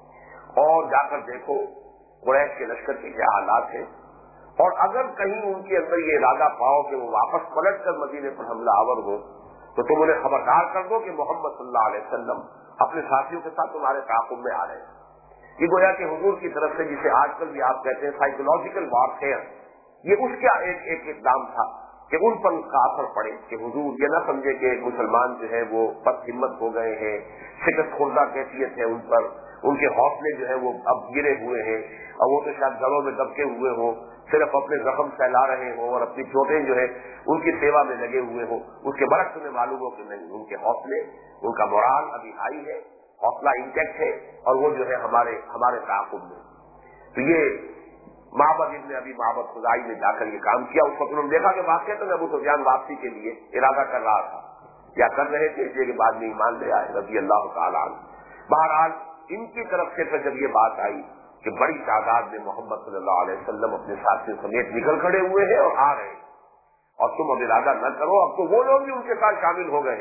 اور جا کر دیکھو قریش کے لشکر کے کیا حالات ہیں، اور اگر کہیں ان کے اندر یہ ارادہ پاؤ کہ وہ واپس پلٹ کر مدینے پر حملہ آور ہو تو تم انہیں خبردار کر دو کہ محمد صلی اللہ علیہ وسلم اپنے ساتھیوں کے ساتھ تمہارے تعاقب میں آ رہے ہیں۔ یہ گویا کہ حضور کی طرف سے جسے آج کل بھی آپ کہتے ہیں سائیکولوجیکل وارفیئر، یہ اس کا ایک ایک اقدام تھا کہ ان پر اس کا اثر پڑے کہ حضور یہ نہ سمجھے کہ مسلمان جو ہے وہ پس ہمت ہو گئے ہیں، شکست خوردہ کیفیت ہے ان پر، ان کے حوصلے جو ہے وہ اب گرے ہوئے ہیں اور وہ تو شاید گلوں میں دبکے ہوئے ہوں، صرف اپنے زخم پھیلا رہے ہوں اور اپنی چوٹیں جو ہے ان کی سیوا میں لگے ہوئے ہوں۔ اس کے برعکس میں معلوم ہو کہ نہیں، ان کے حوصلے، ان کا مورال ابھی ہائی ہے، حوصلہ انٹیکٹ ہے اور وہ جو ہے ہمارے ہمارے تعاقب میں۔ تو یہ معبد ابن ابی معبد خزاعی نے جا کر یہ کام کیا۔ اس وقت انہوں نے دیکھا کہ واقعہ تو ابو سفیان واپسی کے لیے ارادہ کر رہا تھا یا کر رہے تھے، اس لیے کہ بعد میں ایمان لے آئے رضی اللہ تعالیٰ عنہ۔ بہرحال ان کی طرف سے پھر جب یہ بات آئی کہ بڑی تعداد میں محمد صلی اللہ علیہ وسلم اپنے ساتھیوں سمیت نکل کھڑے ہوئے ہیں اور آ رہے ہیں اور تم اب ارادہ نہ کرو، اب تو وہ لوگ بھی ان کے ساتھ شامل ہو گئے ہیں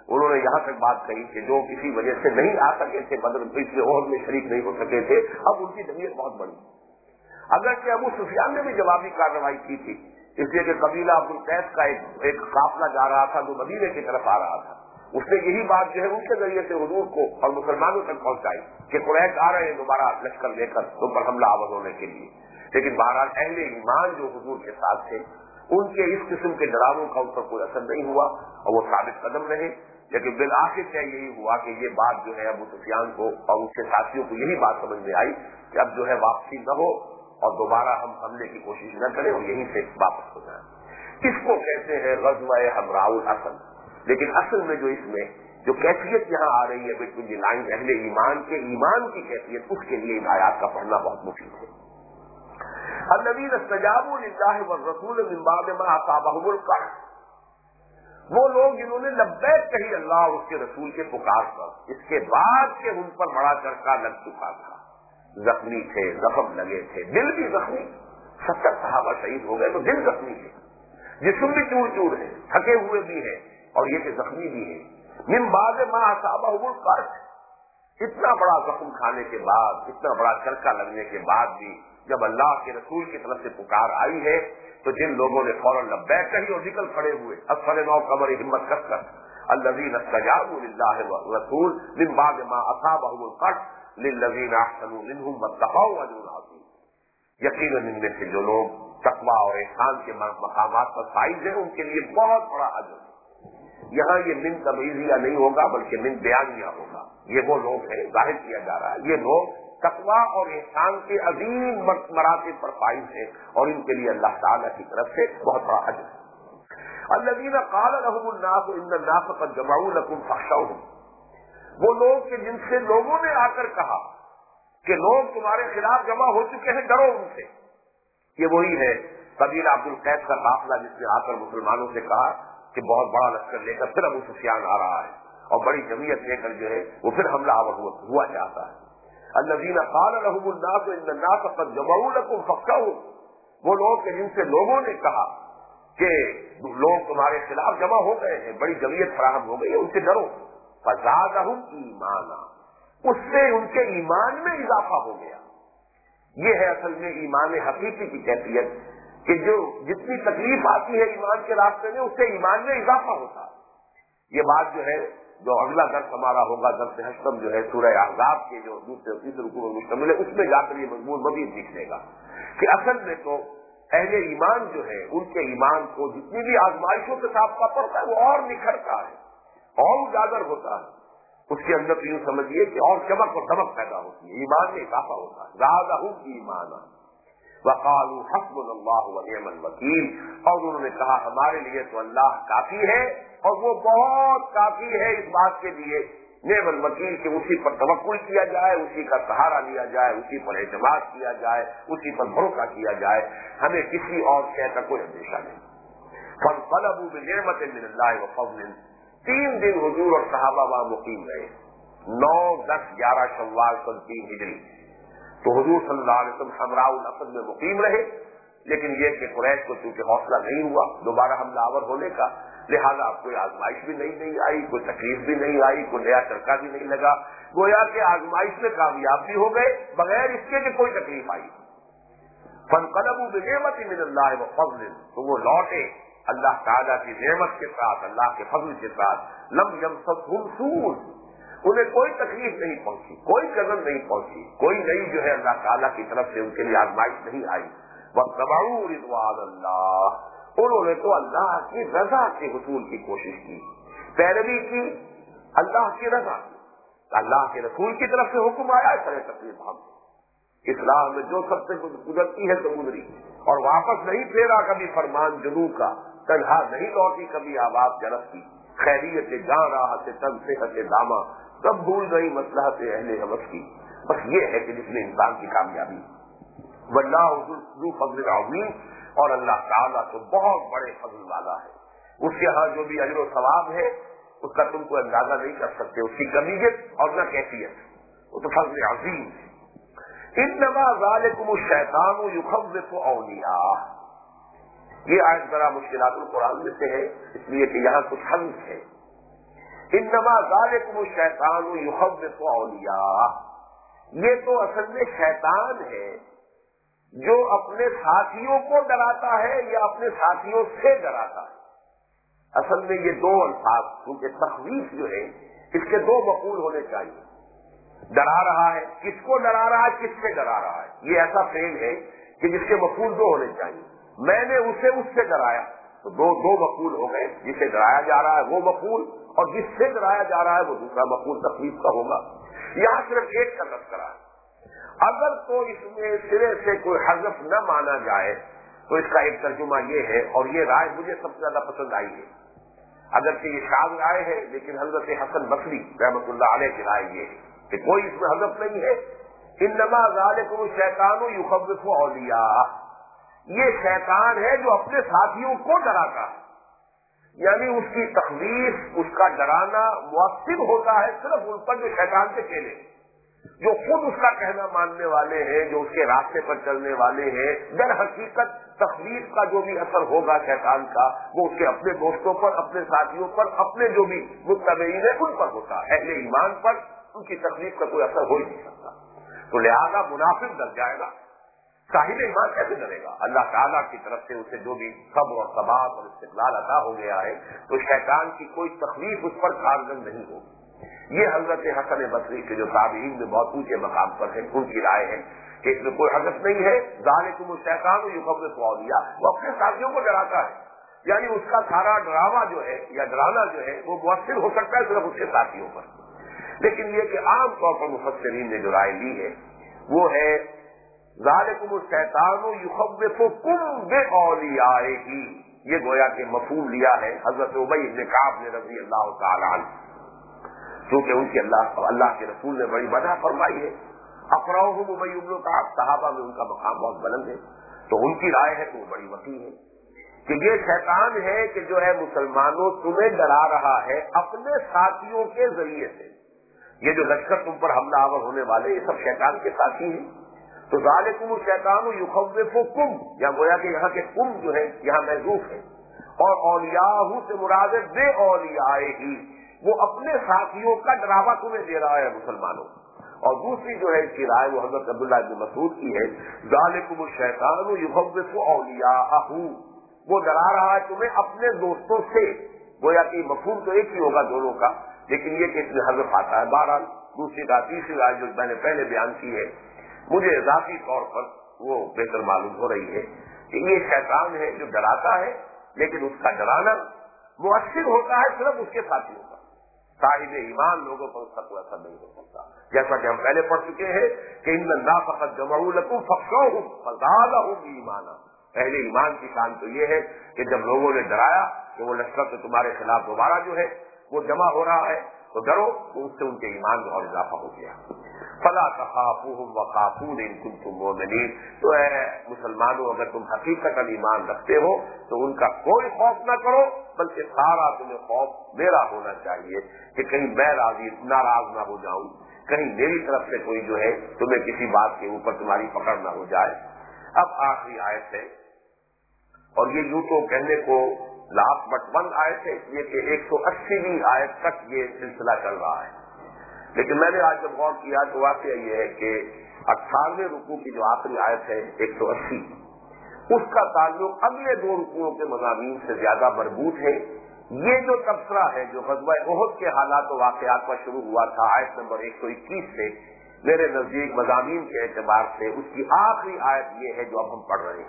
انہوں نے یہاں تک بات کہی کہ جو کسی وجہ سے نہیں آ سکے تھے بدر اس میں عہد میں شریک نہیں ہو سکے تھے، اب ان کی طبیعت بہت بڑی، اگرچہ ابو سفیان نے بھی جوابی کارروائی کی تھی، اس لیے کہ قبیلہ عبد القیس کا ایک ایک قافلہ جا رہا تھا جو مدینے کی طرف آ رہا تھا، اس نے یہی بات جو ہے ان کے ذریعے سے حضور کو اور مسلمانوں تک پہنچائی کہ قریش آ رہے ہیں دوبارہ لشکر لے کر تم پر حملہ آور ہونے کے لیے، لیکن بہرحال اہل ایمان جو حضور کے ساتھ تھے ان کے اس قسم کے ڈراووں کا ان پر کوئی اثر نہیں ہوا اور وہ ثابت قدم رہے، لیکن بالآخر کیا یہی ہوا کہ یہ بات جو ہے ابو سفیان کو اور اس کے ساتھیوں کو یہی بات سمجھ میں آئی کہ اب جو ہے واپسی نہ ہو اور دوبارہ ہم حملے کی کوشش نہ کریں اور یہیں سے واپس ہو جائیں۔ اس کو کہتے ہیں غزوہ حمراء الاصل، لیکن اصل میں جو اس میں جو کیفیت یہاں آ رہی ہے بٹوین دی لائن اہل ایمان کے ایمان کی کیفیت، اس کے لیے ان آیات کا پڑھنا بہت مفید ہے۔ الذین استجابوا للہ والرسول من بعد ما اصابهم القرح، وہ لوگ جنہوں نے لبیک کہی اللہ اور اس کے رسول کے پکار پر، اس کے بعد کہ ان پر بڑا چڑکا لگ چکا تھا، زخمی تھے، زخم لگے تھے، دل بھی زخمی، ستر صحابہ شہید ہو گئے تو دل زخمی ہے، جسم بھی چور چور ہے، تھکے ہوئے بھی ہیں اور یہ کہ زخمی بھی ہے۔ من بعد ما اصابهم القرح، اتنا بڑا زخم کھانے کے بعد، اتنا بڑا چرکا لگنے کے بعد بھی جب اللہ کے رسول کی طرف سے پکار آئی ہے تو جن لوگوں نے فوراً لبیک کہی اور نکل کھڑے ہوئے اصل نو قبر ہمت کر کر الذین استجابوا للہ والرسول من بعد ما اصابهم القرح للذین احسنوا منهم واتقوا اجر عظیم، یقیناً ان میں سے جو لوگ تقویٰ اور احسان کے مقامات پر فائز ہیں ان کے لیے بہت بڑا اجر ہے۔ یہاں یہ من تمیزیہ نہیں ہوگا بلکہ من بیانیہ ہوگا، یہ وہ لوگ ہیں ظاہر کیا جا رہا ہے، یہ لوگ تقویٰ اور احسان کے عظیم مراتب پر فائز ہیں اور ان کے لیے اللہ تعالیٰ کی طرف سے بہت بڑا اجر ہے۔ الذین قال لهم الناس ان الناس قد جمعوا لكم فاخشوهم، وہ لوگ کہ جن سے لوگوں نے آ کر کہا کہ لوگ تمہارے خلاف جمع ہو چکے ہیں، ڈرو ان سے۔ یہ وہی ہے قبیلہ عبد القیس کا قافلہ جس نے آ کر مسلمانوں سے کہا کہ بہت بڑا لشکر لے کر پھر ابو سفیان آ رہا ہے اور بڑی جمعیت لے کر جو ہے وہ پھر حملہ آور ہوا چاہتا ہے۔ الذین قال لهم الناس ان الناس قد جمعوا لكم فاخشوهم، وہ لوگ کہ جن سے لوگوں نے کہا کہ لوگ تمہارے خلاف جمع ہو گئے ہیں، بڑی جمعیت فراہم ہو گئی ہے، ان سے ڈرو۔ فزادهم ایمانا، اس سے ان کے ایمان میں اضافہ ہو گیا۔ یہ ہے اصل میں ایمان حقیقی کی کیفیت کہ جو جتنی تکلیف آتی ہے ایمان کے راستے میں اس سے ایمان میں اضافہ ہوتا ہے۔ یہ بات جو ہے جو اگلا درس ہمارا ہوگا درس حشم جو ہے سورہ احزاب کے جو دوسرے تیسرے رکوع میں مشتمل ہے، اس میں جا کر یہ مضمون مزید نکلے گا کہ اصل میں تو اہل ایمان جو ہے ان کے ایمان کو جتنی بھی آزمائشوں کے ساتھ پڑتا ہے وہ اور نکھرتا ہے اور اجاگر ہوتا ہے، اس کے اندر تو یوں سمجھیے کہ اور چمک اور دمک پیدا ہوتی ہے، ایمان میں اضافہ ہوتا ہے۔ زادہم ایمانا وقالوا حسبنا اللہ ونعم الوکیل، اور انہوں نے کہا ہمارے لیے تو اللہ کافی ہے اور وہ بہت کافی ہے اس بات کے لیے نعم الوکیل کہ اسی پر توکل کیا جائے، اسی کا سہارا لیا جائے، اسی پر اعتماد کیا جائے، اسی پر بھروسہ کیا جائے، ہمیں کسی اور شے کا کوئی اندیشہ نہیں۔ فانقلبوا بنعمت من اللہ وفضل، تین دن حضور اور صحابہ وہاں مقیم رہے، نو دس گیارہ شوال سن تین ہجری، تو حضور صلی اللہ علیہ وسلم حمراء الاسد میں مقیم رہے، لیکن یہ کہ قریش کو چونکہ حوصلہ نہیں ہوا دوبارہ حملہ آور ہونے کا، لہذا اب کوئی آزمائش بھی نہیں نہیں آئی، کوئی تکلیف بھی نہیں آئی، کوئی نیا چرکا بھی نہیں لگا، گویا کہ آزمائش میں کامیاب بھی ہو گئے بغیر اس کے کہ کوئی تکلیف آئی۔ فانقلبوا بنعمت من اللہ وفضل، تو وہ لوٹے اللہ تعالیٰ کی نعمت کے ساتھ، اللہ کے فضل کے ساتھ۔ لم یمسسہم سوء، انہیں کوئی تکلیف نہیں پہنچی، کوئی جزن نہیں پہنچی، کوئی نئی جو ہے اللہ تعالیٰ کی طرف سے ان کے لیے آزمائش نہیں آئی۔ واتبعوا رضوان اللہ، انہوں نے تو اللہ کی رضا کے حصول کی کوشش کی، پیروی کی اللہ کی رضا، اللہ کے رسول کی طرف سے حکم آیا سر تکلیف ہم اس راہ میں جو سب سے گزرتی ہے تو گزری، اور واپس نہیں پھیرا کبھی فرمان جنو کا، تنہا نہیں لوٹی کبھی آواز جرس کی، خیریت جان راہ سے تن صحت داما، کب بھول گئی مصلحت اہل حوث کی۔ بس یہ ہے کہ جس میں انسان کی کامیابی، واللہ ذو فضل عظیم، اور اللہ تعالیٰ تو بہت بڑے فضل والا ہے، اس کے ہاں جو بھی اجر و ثواب ہے اس کا تم کو اندازہ نہیں کر سکتے، اس کی کمیت اور نہ کیفیت، وہ تو فضل عظیم ہے۔ انما ذالکم الشیطان یخوف اولیاء، یہ آیت ذرا مشکلات القرآن میں سے ہے اس لیے کہ یہاں کچھ حذف ہے۔ انما ذالکم الشیطان یخوف اولیاء، یہ تو اصل میں شیطان ہے جو اپنے ساتھیوں کو ڈراتا ہے یا اپنے ساتھیوں سے ڈراتا ہے۔ اصل میں یہ دو الفاظ، کیونکہ تخویف جو ہے اس کے دو مفعول ہونے چاہیے۔ ڈرا رہا ہے، کس کو ڈرا رہا ہے، کس سے ڈرا رہا ہے، یہ ایسا فعل ہے کہ جس کے مفعول دو ہونے چاہیے۔ میں نے اسے اس سے ڈرایا تو دو دو مفعول ہو گئے، جسے ڈرایا جا رہا ہے وہ مفعول اور جس سے ڈرایا جا رہا ہے وہ دوسرا مفعول تخویف کا ہوگا۔ یہاں صرف ایک کا تذکرہ ہے۔ اگر تو اس میں سرے سے کوئی حذف نہ مانا جائے تو اس کا ایک ترجمہ یہ ہے، اور یہ رائے مجھے سب سے زیادہ پسند آئی ہے، اگرچہ یہ شاذ رائے ہے لیکن حضرت حسن بصری رحمۃ اللہ علیہ کی رائے یہ ہے کہ کوئی اس میں حذف نہیں ہے۔ انما ذالکم الشیطان یخوف اولیاء، یہ شیطان ہے جو اپنے ساتھیوں کو ڈراتا ہے، یعنی اس کی تخویف، اس کا ڈرانا مؤثر ہوتا ہے صرف ان پر جو شیطان سے کھیلے، جو خود اس کا کہنا ماننے والے ہیں، جو اس کے راستے پر چلنے والے ہیں۔ در حقیقت تخویف کا جو بھی اثر ہوگا شیطان کا، وہ اس کے اپنے دوستوں پر، اپنے ساتھیوں پر، اپنے جو بھی متبعین ہیں ان پر ہوتا ہے۔ اہل ایمان پر ان کی تخویف کا کوئی اثر ہو ہی نہیں سکتا، تو لہذا منافق ڈر جائے گا، صاحب ایمان کیسے ڈرے گا؟ اللہ تعالیٰ کی طرف سے اسے جو بھی صبر اور ثبات اور استقلال عطا ہو گیا ہے تو شیطان کی کوئی تخویف اس پر کارگر نہیں ہوگی۔ یہ حضرت حسن بصری کے جو تابعین میں بہت اونچے مقام پر ہیں ان کی رائے ہے کہ اس میں کوئی حدث نہیں ہے۔ ذالکم الشیطان یخوف اولیاء، وہ اپنے ساتھیوں کو ڈراتا ہے، یعنی اس کا سارا ڈراوا جو ہے یا ڈرانا جو ہے وہ مؤثر ہو سکتا ہے صرف اس کے ساتھیوں پر۔ لیکن یہ کہ عام طور پر مفسرین نے جو رائے لی ہے وہ ہے ذالکم الشیطان یخوفکم باولیائہ، یہ گویا کہ مفہوم لیا ہے حضرت ابی بن کعب نے رضی اللہ تعالی عنہ، کیونکہ ان کی اللہ اللہ کے رسول نے بڑی مدح فرمائی ہے۔ افراؤہم ابی بن کعب، صحابہ میں ان کا مقام بہت بلند ہے، تو ان کی رائے ہے تو وہ بڑی وسیع ہے کہ یہ شیطان ہے کہ جو ہے مسلمانوں تمہیں ڈرا رہا ہے اپنے ساتھیوں کے ذریعے سے۔ یہ جو لشکر تم پر حملہ آور ہونے والے یہ سب شیطان کے ساتھی ہیں۔ تو ذالکم الشیطان یخوفکم، یا گویا کہ یہاں کے کم جو ہے یہاں محذوف ہے، اور اولیاءہ سے مراد بے اولیائہ، وہ اپنے ساتھیوں کا ڈراوا تمہیں دے رہا ہے مسلمانوں۔ اور دوسری جو ہے اس کی رائے وہ حضرت عبداللہ بن مسعود کی ہے، ذالکم الشیطان یخوف اولیاءہ، وہ ڈرا رہا ہے تمہیں اپنے دوستوں سے۔ گویا کہ مفہوم تو ایک ہی ہوگا دونوں کا، لیکن یہ کہ اس میں حذف آتا ہے۔ بہرحال دوسری کا تیسری رائے جو میں نے پہلے بیان کی ہے مجھے ذاتی طور پر وہ بہتر معلوم ہو رہی ہے کہ یہ شیطان ہے جو ڈراتا ہے، لیکن اس کا ڈرانا مؤثر ہوتا ہے صرف اس کے ساتھیوں کا، صاحب ایمان لوگوں پر اس کا کوئی اثر نہیں ہو سکتا۔ جیسا کہ ہم پہلے پڑھ چکے ہیں کہ ان الناس قد جمعوا لكم فاخشوهم فزادهم ایمانا، اہل ایمان کی شان تو یہ ہے کہ جب لوگوں نے ڈرایا کہ وہ لشکر تو تمہارے خلاف دوبارہ جو ہے وہ جمع ہو رہا ہے تو ڈرو، تو اس سے ان کے ایمان میں اور اضافہ ہو گیا۔ فلا تخافوهم وخافون ان کنتم مؤمنین، تو اے مسلمانوں اگر تم حقیقت ایمان رکھتے ہو تو ان کا کوئی خوف نہ کرو، بلکہ سارا تمہیں خوف میرا ہونا چاہیے کہ کہیں میں راضی ناراض نہ ہو جاؤں، کہیں میری طرف سے کوئی جو ہے تمہیں کسی بات کے اوپر تمہاری پکڑ نہ ہو جائے۔ اب آخری آیت ہے، اور یہ یوں تو کہنے کو لاسٹ بٹ ون آیت ہے، اس لیے کہ ایک سو اسیویں آیت تک یہ سلسلہ چل رہا ہے، لیکن میں نے آج جب غور کیا تو واقعہ یہ ہے کہ اٹھارہویں رکوع کی جو آخری آیت ہے ایک سو اسی، اس کا تعلق اگلے دو رکوعوں کے مضامین سے زیادہ مربوط ہے۔ یہ جو تبصرہ ہے جو غزوہ احد کے حالات و واقعات پر شروع ہوا تھا آیت نمبر ایک سو اکیس سے، میرے نزدیک مضامین کے اعتبار سے اس کی آخری آیت یہ ہے جو اب ہم پڑھ رہے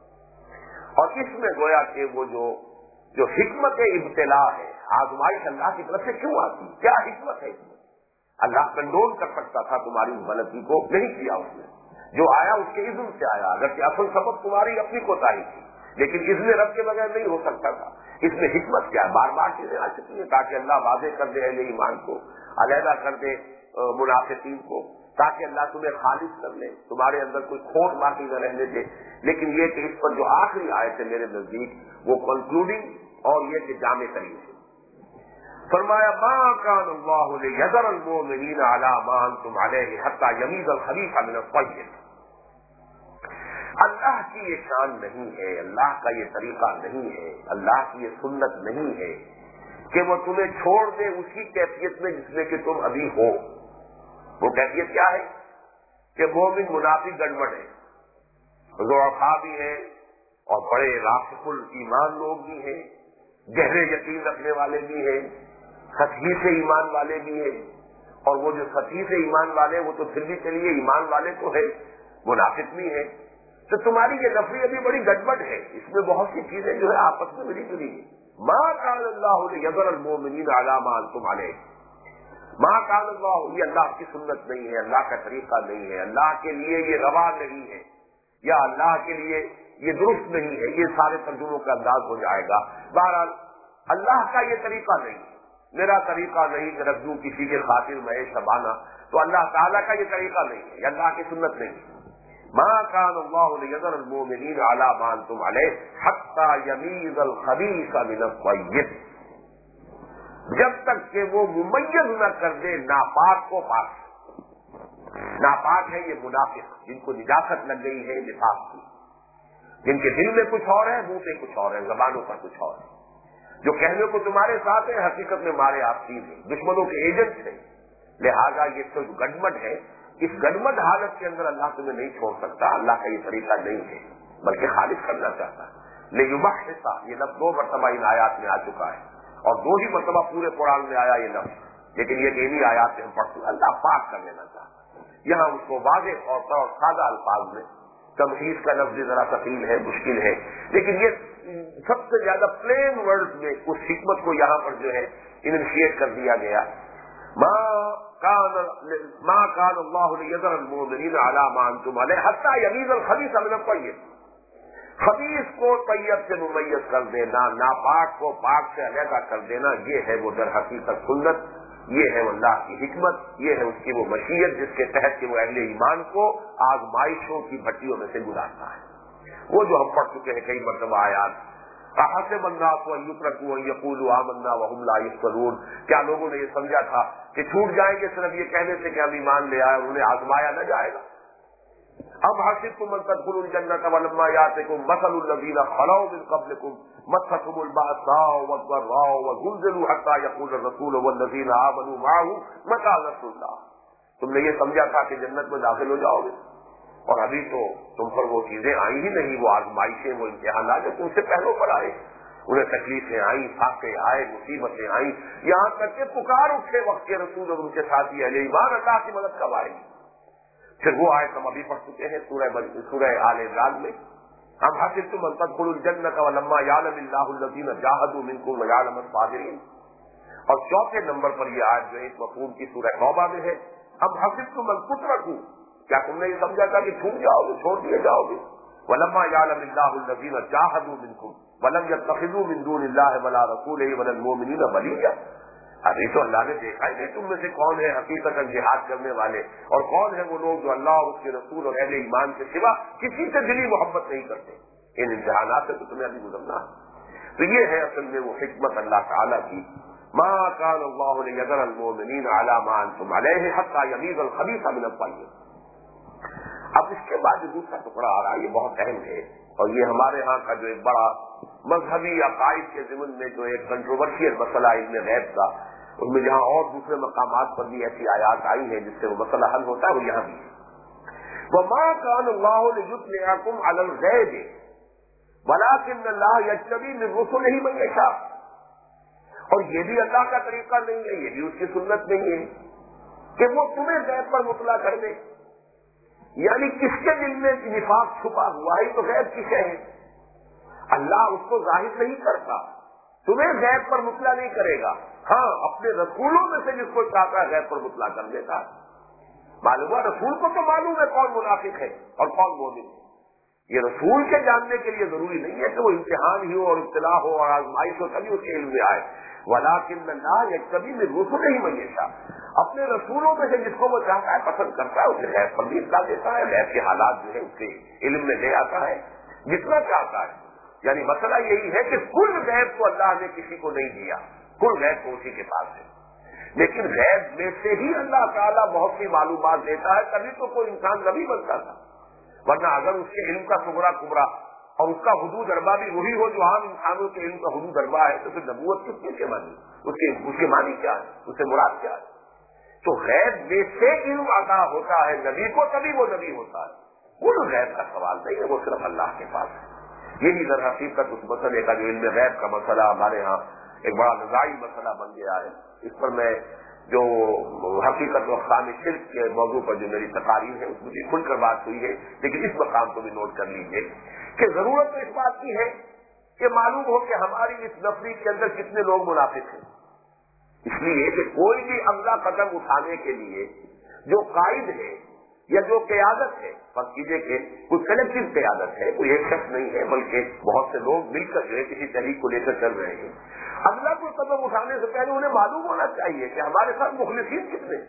ہیں، اور اس میں گویا کہ وہ جو جو حکمت ابتلا ہے، آزمائش اللہ کی طرف سے کیوں آتی، کیا حکمت ہے اس میں؟ اللہ کنٹرول کر سکتا تھا تمہاری اس غلطی کو، نہیں کیا اس نے، جو آیا اس کے اذن سے آیا، اگرچہ اصل سبب تمہاری اپنی کوتاہی تھی لیکن اذن رب کے بغیر نہیں ہو سکتا تھا۔ اس میں حکمت کیا ہے؟ بار بار چیزیں آ چکی ہیں تاکہ اللہ واضح کر دے اہل ایمان کو، علیحدہ کر دے منافقین کو، تاکہ اللہ تمہیں خالص کر لے، تمہارے اندر کوئی کھوٹ باقی نہ رہنے دے۔ لیکن یہ کہ اس پر جو آخری آیت ہے میرے نزدیک وہ کنکلوڈنگ اور یہ کہ جامع ترین ہے۔ فرمایا ما کان اللہ لیذر المؤمنین علی ما انتم علیہ حتی یمیز الخبیث من الطیب، اللہ کی یہ شان نہیں ہے، اللہ کا یہ طریقہ نہیں ہے، اللہ کی یہ سنت نہیں ہے کہ وہ تمہیں چھوڑ دے اسی کیفیت میں جس میں کہ تم ابھی ہو. وہ کیفیت کیا ہے کہ مومن منافق گڑبڑ ہے, ضعفاء بھی ہیں اور بڑے راسخ الایمان لوگ بھی ہیں, گہرے یقین رکھنے والے بھی ہیں, سچی سے ایمان والے بھی ہیں. اور وہ جو سچی سے ایمان والے وہ تو پھر بھی چلیے ایمان والے تو ہے, منافق بھی ہے. تو تمہاری یہ نفری ابھی بڑی گڑبڑ ہے, اس میں بہت سی چیزیں جو ہے آپس میں ملی جلی ہیں. ما کان اللہ لیذر المؤمنین علی ما انتم علیہ, ما کان اللہ, یہ اللہ کی سنت نہیں ہے, اللہ کا طریقہ نہیں ہے, اللہ کے لیے یہ روا نہیں ہے, یا اللہ کے لیے یہ درست نہیں ہے. یہ سارے ترجموں کا انداز ہو جائے گا. بہرحال اللہ کا یہ طریقہ نہیں, میرا طریقہ نہیں کہ رکھ دوں کسی کے خاطر میں شبانہ, تو اللہ تعالیٰ کا یہ طریقہ نہیں ہے, یہ اللہ کی سنت نہیں ہے. ما کان اللہ لیذر المؤمنین علی ما انتم علیہ حتی یمیز الخبیث من الطیب, جب تک کہ وہ ممیز نہ کر دے ناپاک کو پاک. ناپاک ہے یہ منافق جن کو نجاست لگ گئی ہے نفاق کی, جن کے دل میں کچھ اور ہے, منہ پہ کچھ اور ہے, زبانوں پر کچھ اور ہے, جو کہنے کو تمہارے ساتھ ہے حقیقت میں مارے آپ ہیں, دشمنوں کے ایجنٹ ہیں. لہذا یہ تو گڑبڑ ہے, اس گڑبڑ حالت کے اندر اللہ تمہیں نہیں چھوڑ سکتا. اللہ کا یہ طریقہ نہیں ہے, بلکہ خالص کرنا چاہتا ہے. لیبحث, یہ لفظ دو مرتبہ ان آیات میں آ چکا ہے, اور دو ہی مرتبہ پورے قرآن میں آیا یہ لفظ, لیکن یہ انہی آیات میں ہم پڑھتے ہیں. اللہ پاک کر لینا چاہتا ہے. یہاں اس کو واضح اور سادہ الفاظ میں, تمہیز کا لفظ ذرا ثقیل ہے, مشکل ہے, لیکن یہ سب سے زیادہ پلین ورڈ میں اس حکمت کو یہاں پر جو ہے انیشیٹ کر دیا گیا. ما کان ما کان اللہ لیذر المؤمنین علی ما انتم علیہ حتی یمیز الخبیث من الطیب, خبیث کو طیب سے ممیز کر دینا, ناپاک کو پاک سے علیحدہ کر دینا, یہ ہے وہ در حقیقت سنت, یہ ہے وہ اللہ کی حکمت, یہ ہے اس کی وہ مشیت جس کے تحت کہ وہ اہل ایمان کو آزمائشوں کی بھٹیوں میں سے گزارتا ہے. وہ جو ہم پڑھ چکے ہیں کئی مرتبہ آیات, احسب الناس ان یترکوا ان یقولوا آمنا وهم لا یفتنون, کیا لوگوں نے یہ سمجھا تھا کہ چھوٹ جائیں گے صرف یہ کہنے سے کہ ہم ایمان لے آئے, انہیں آزمایا نہ جائے گا. اب حسبتم ان تدخلوا الجنة ولما يأتكم مثل الذين خلوا من قبلكم مستهم البأساء والضراء وزلزلوا حتى يقول الرسول والذين آمنوا معه متى نصر الله. تم نے یہ سمجھا تھا کہ جنت میں داخل ہو جاؤ گے, اور ابھی تو تم پر وہ چیزیں آئی ہی نہیں, وہ آزمائشیں, وہ امتحانات جو تم سے پہلوں پر آئے. انہیں تکلیفیں آئیں, فاقے آئے, مصیبتیں آئیں, یہاں تک کہ پکار اٹھے وقت کے رسول اور ان کے ساتھی اہل ایمان اللہ کی مدد کب آئے گی. پھر وہ آیت ہم ابھی پڑھ چکے ہیں سورہ سورہ آل عمران میں, ہم حسبتم ان تدخلوا الجنة ولما يعلم الله الذين جاهدوا منكم ويعلم الصابرين. اور چوتھے نمبر پر یہ آیت جو ہے اس مفہوم کی سورہ توبہ میں ہے, ہم حسبتم ان تتركوا, کیا تم نے یہ سمجھا تھا کہ چھوٹ جاؤ گے, چھوڑ دیے جاؤ گے. ولما يعلم الله الذين جاهدوا منكم ولم يتخذوا من دون الله ولا رسوله ولا المؤمنين وليا. ابھی تو اللہ نے دیکھا ہی نہیں تم میں سے کون ہے حقیقت جہاد کرنے والے, اور کون ہے وہ لوگ جو اللہ اور اس کے رسول اور اہل ایمان کے سوا کسی سے دلی محبت نہیں کرتے. ان امتحانات سے تو تمہیں ابھی گزرنا ہے. تو یہ ہے اصل میں وہ حکمت اللہ تعالیٰ کی. ما کان اللہ لیذر المؤمنین علی ما انتم علیہ حتی یمیز الخبیث من الطیب. اب اس کے بعد جو دوسرا ٹکڑا آ رہا ہے یہ بہت اہم ہے, اور یہ ہمارے ہاں کا جو ایک بڑا مذہبی عقائد کے ضمن میں جو ایک کنٹروورشیل مسئلہ علم غیب کا, ان میں جہاں اور دوسرے مقامات پر بھی ایسی آیات آئی ہیں جس سے وہ مسئلہ حل ہوتا ہے, وہ یہاں بھی ہے. وما كان الله ليطلعكم على الغيب ولكن الله يجتبي من رسله من يشاء. اور یہ بھی اللہ کا طریقہ نہیں ہے, یہ بھی اس کی سنت نہیں ہے کہ وہ تمہیں غیب پر مطلع کر دے. یعنی کس کے دل میں نفاق چھپا ہوا ہے تو غیب کی شے ہے, اللہ اس کو ظاہر نہیں کرتا, تمہیں غیب پر مطلع نہیں کرے گا. ہاں اپنے رسولوں میں سے جس کو چاہتا ہے غیب پر مطلع کر دیتا ہے. معلوم ہے رسول کو تو معلوم ہے کون منافق ہے اور کون مومن ہے. یہ رسول کے جاننے کے لیے ضروری نہیں ہے کہ وہ امتحان ہی ہو اور ابتلا ہو اور آزمائش ہو تبھی اس کے علم میں آئے. ولکن اللہ یجتبی من رسلہ من یشاء, اپنے رسولوں میں سے جس کو وہ چاہتا ہے پسند کرتا ہے اسے غیب پر بھی اطلاع دیتا ہے, غیب کے حالات جو ہے اس کے علم میں لے آتا ہے جتنا چاہتا ہے. یعنی مسئلہ یہی ہے کہ کل غیب کو اللہ نے کسی کو نہیں دیا, کل غیب کو اسی کے پاس ہے, لیکن غیب میں سے ہی اللہ تعالیٰ بہت سی معلومات دیتا ہے, تبھی تو کوئی انسان نبی بنتا تھا. ورنہ اگر اس کے علم کا ٹکڑا کبرا اور اس کا حدود اربا بھی وہی ہو جو عام انسانوں کے علم کا حدود اربا ہے، تو پھر نبوت کس چیز کے معنی، اس کے اس کے معنی کیا ہے، اس سے مراد کیا ہے؟ تو غیب میں سے علم عطا ہوتا ہے نبی کو، تبھی وہ نبی ہوتا ہے۔ کل غیب کا سوال نہیں ہے، وہ صرف اللہ کے پاس ہے۔ یہی در حقیقت اس مسئلے کا جو علم غیب کا مسئلہ ہمارے ہاں ایک بڑا نزاعی مسئلہ بن گیا ہے، اس پر میں جو حقیقت و اقسام شرک کے موضوع پر جو میری تقاریر ہے اس میں بھی کھل کر بات ہوئی ہے، لیکن اس مقام کو بھی نوٹ کر لیجیے کہ ضرورت تو اس بات کی ہے کہ معلوم ہو کہ ہماری اس نفری کے اندر کتنے لوگ منافق ہیں۔ اس لیے کہ کوئی بھی اگلا قدم اٹھانے کے لیے جو قائد ہے یا جو قیادت ہے، فرض کیجیے کہ کوئی کلیکٹو قیادت ہے، کوئی ایک شخص نہیں ہے بلکہ بہت سے لوگ مل کر جو ہے کسی تحریک کو لے کر چل رہے ہیں، اگلا کوئی قدم اٹھانے سے پہلے انہیں معلوم ہونا چاہیے کہ ہمارے ساتھ مخلصین کتنے،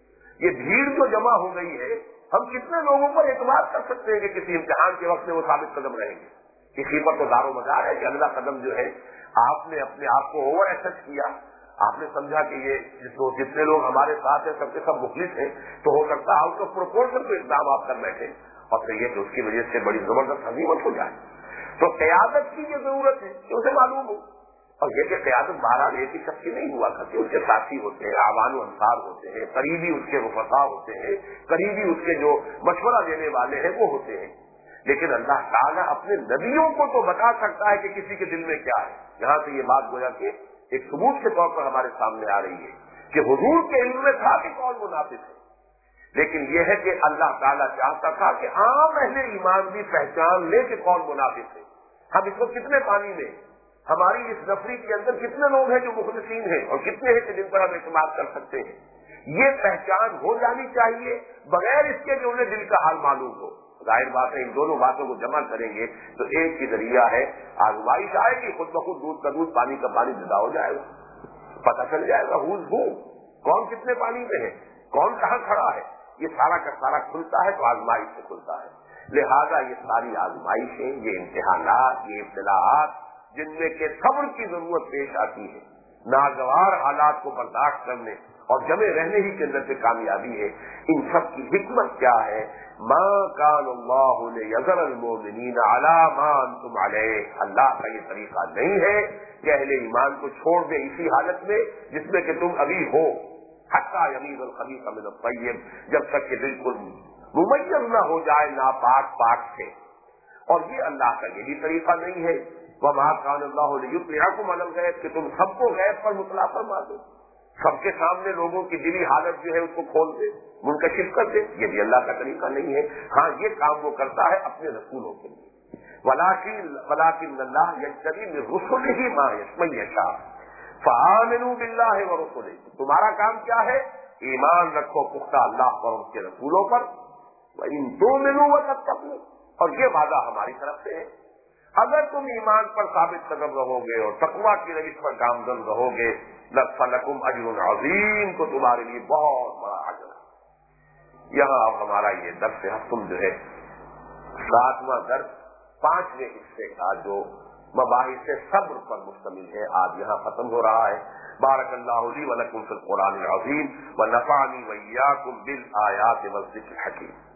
یہ بھیڑ جو جمع ہو گئی ہے، ہم کتنے لوگوں پر اعتماد کر سکتے ہیں کہ کسی امتحان کے وقت میں وہ ثابت قدم رہیں گے۔ کسی پر تو دار و مدار ہے کہ اگلا قدم جو ہے آپ نے اپنے آپ کو اوور ایسس کیا، آپ نے سمجھا کہ یہ جتنے لوگ ہمارے ساتھ ہیں سب کے سب مخلص ہیں، تو ہو سکتا ہے آؤٹ آف پروپورشن کو اقدام آپ کر بیٹھے اور پھر یہ کہ اس کی وجہ سے بڑی زبردست ہزیمت ہو جائے۔ تو قیادت کی یہ ضرورت ہے کہ اسے معلوم ہو، اور یہ کہ قیادت بہرحال ایک ہی شخص کی نہیں ہوا کرتی، اس کے ساتھی ہوتے ہیں، آوان و انصار ہوتے ہیں، قریبی اس کے رفقا ہوتے ہیں، قریبی اس کے جو مشورہ دینے والے ہیں وہ ہوتے ہیں۔ لیکن اللہ تعالیٰ اپنے نبیوں کو تو بتا سکتا ہے کہ کسی کے دل میں کیا ہے۔ یہاں سے یہ بات گویا کہ ایک ثبوت کے طور پر ہمارے سامنے آ رہی ہے کہ حضور کے علم میں تھا کہ کون منافق ہے، لیکن یہ ہے کہ اللہ تعالیٰ چاہتا تھا کہ عام اہل ایمان بھی پہچان لے کہ کون منافق ہے۔ ہم اس کو کتنے پانی میں، ہماری اس نفری کے اندر کتنے لوگ ہیں جو مخلصین ہیں اور کتنے ہیں کہ جن پر ہم اعتماد کر سکتے ہیں، یہ پہچان ہو جانی چاہیے بغیر اس کے کہ انہیں دل کا حال معلوم ہو۔ ظاہر بات ہے ان دونوں باتوں کو جمع کریں گے تو ایک ہی ذریعہ ہے، آزمائش آئے گی، خود بخود دودھ کا دودھ پانی کا پانی جدا ہو جائے گا، پتہ چل جائے گا ہوز ہو کون کتنے پانی میں ہے، کون کہاں کھڑا ہے، یہ سارا کا سارا کھلتا ہے تو آزمائش سے کھلتا ہے۔ لہذا یہ ساری آزمائشیں، یہ امتحانات، یہ ابتلاءات جن میں کہ صبر کی ضرورت پیش آتی ہے، ناگوار حالات کو برداشت کرنے اور جمے رہنے ہی کے اندر سے کامیابی ہے، ان سب کی حکمت کیا ہے؟ ما کان اللہ لیذر المؤمنین علی ما انتم علیہ، اللہ کا یہ طریقہ نہیں ہے کہ اہل ایمان کو چھوڑ دے اسی حالت میں جس میں کہ تم ابھی ہو، حتی یمیز الخبیث من الطیب، جب تک کہ بالکل ممیز نہ ہو جائے ناپاک پاک سے، اور یہ اللہ کا یہی طریقہ نہیں ہے۔ وما کان اللہ لیطلعکم علی الغیب، کہ تم سب کو غیب پر مطلع فرما دو، سب کے سامنے لوگوں کی دلی حالت جو ہے اس کو کھول دے، منکشف کر دے، یہ بھی اللہ کا طریقہ نہیں ہے۔ ہاں یہ کام وہ کرتا ہے اپنے رسولوں کے لیے، ولکن ولکن اللہ یجتبی من رسلہ ما یشاء فآمنوا باللہ ورسلہ، تمہارا کام کیا ہے؟ ایمان رکھو پختہ اللہ پر، ان کے رسولوں پر، وَإِن تُؤْمِنُوا وَتَتَّقُوا، اور یہ وعدہ ہماری طرف سے ہے، اگر تم ایمان پر ثابت قدم رہو گے اور تقویٰ کی روش پر گامزن رہو گے، لَفَلَكُمْ أَجْرٌ عَظِيمٌ، تو تمہارے لیے بہت بڑا اجر ہے۔ یہاں اب ہمارا یہ درس ہفتم جو ہے ساتواں درس پانچویں حصے کا جو مباحث صبر پر مشتمل ہے، آج یہاں ختم ہو رہا ہے۔ بارک اللہ لی و لکم فی القرآن العظیم و نفعنی و ایاکم بالآیات والذکر الحکیم۔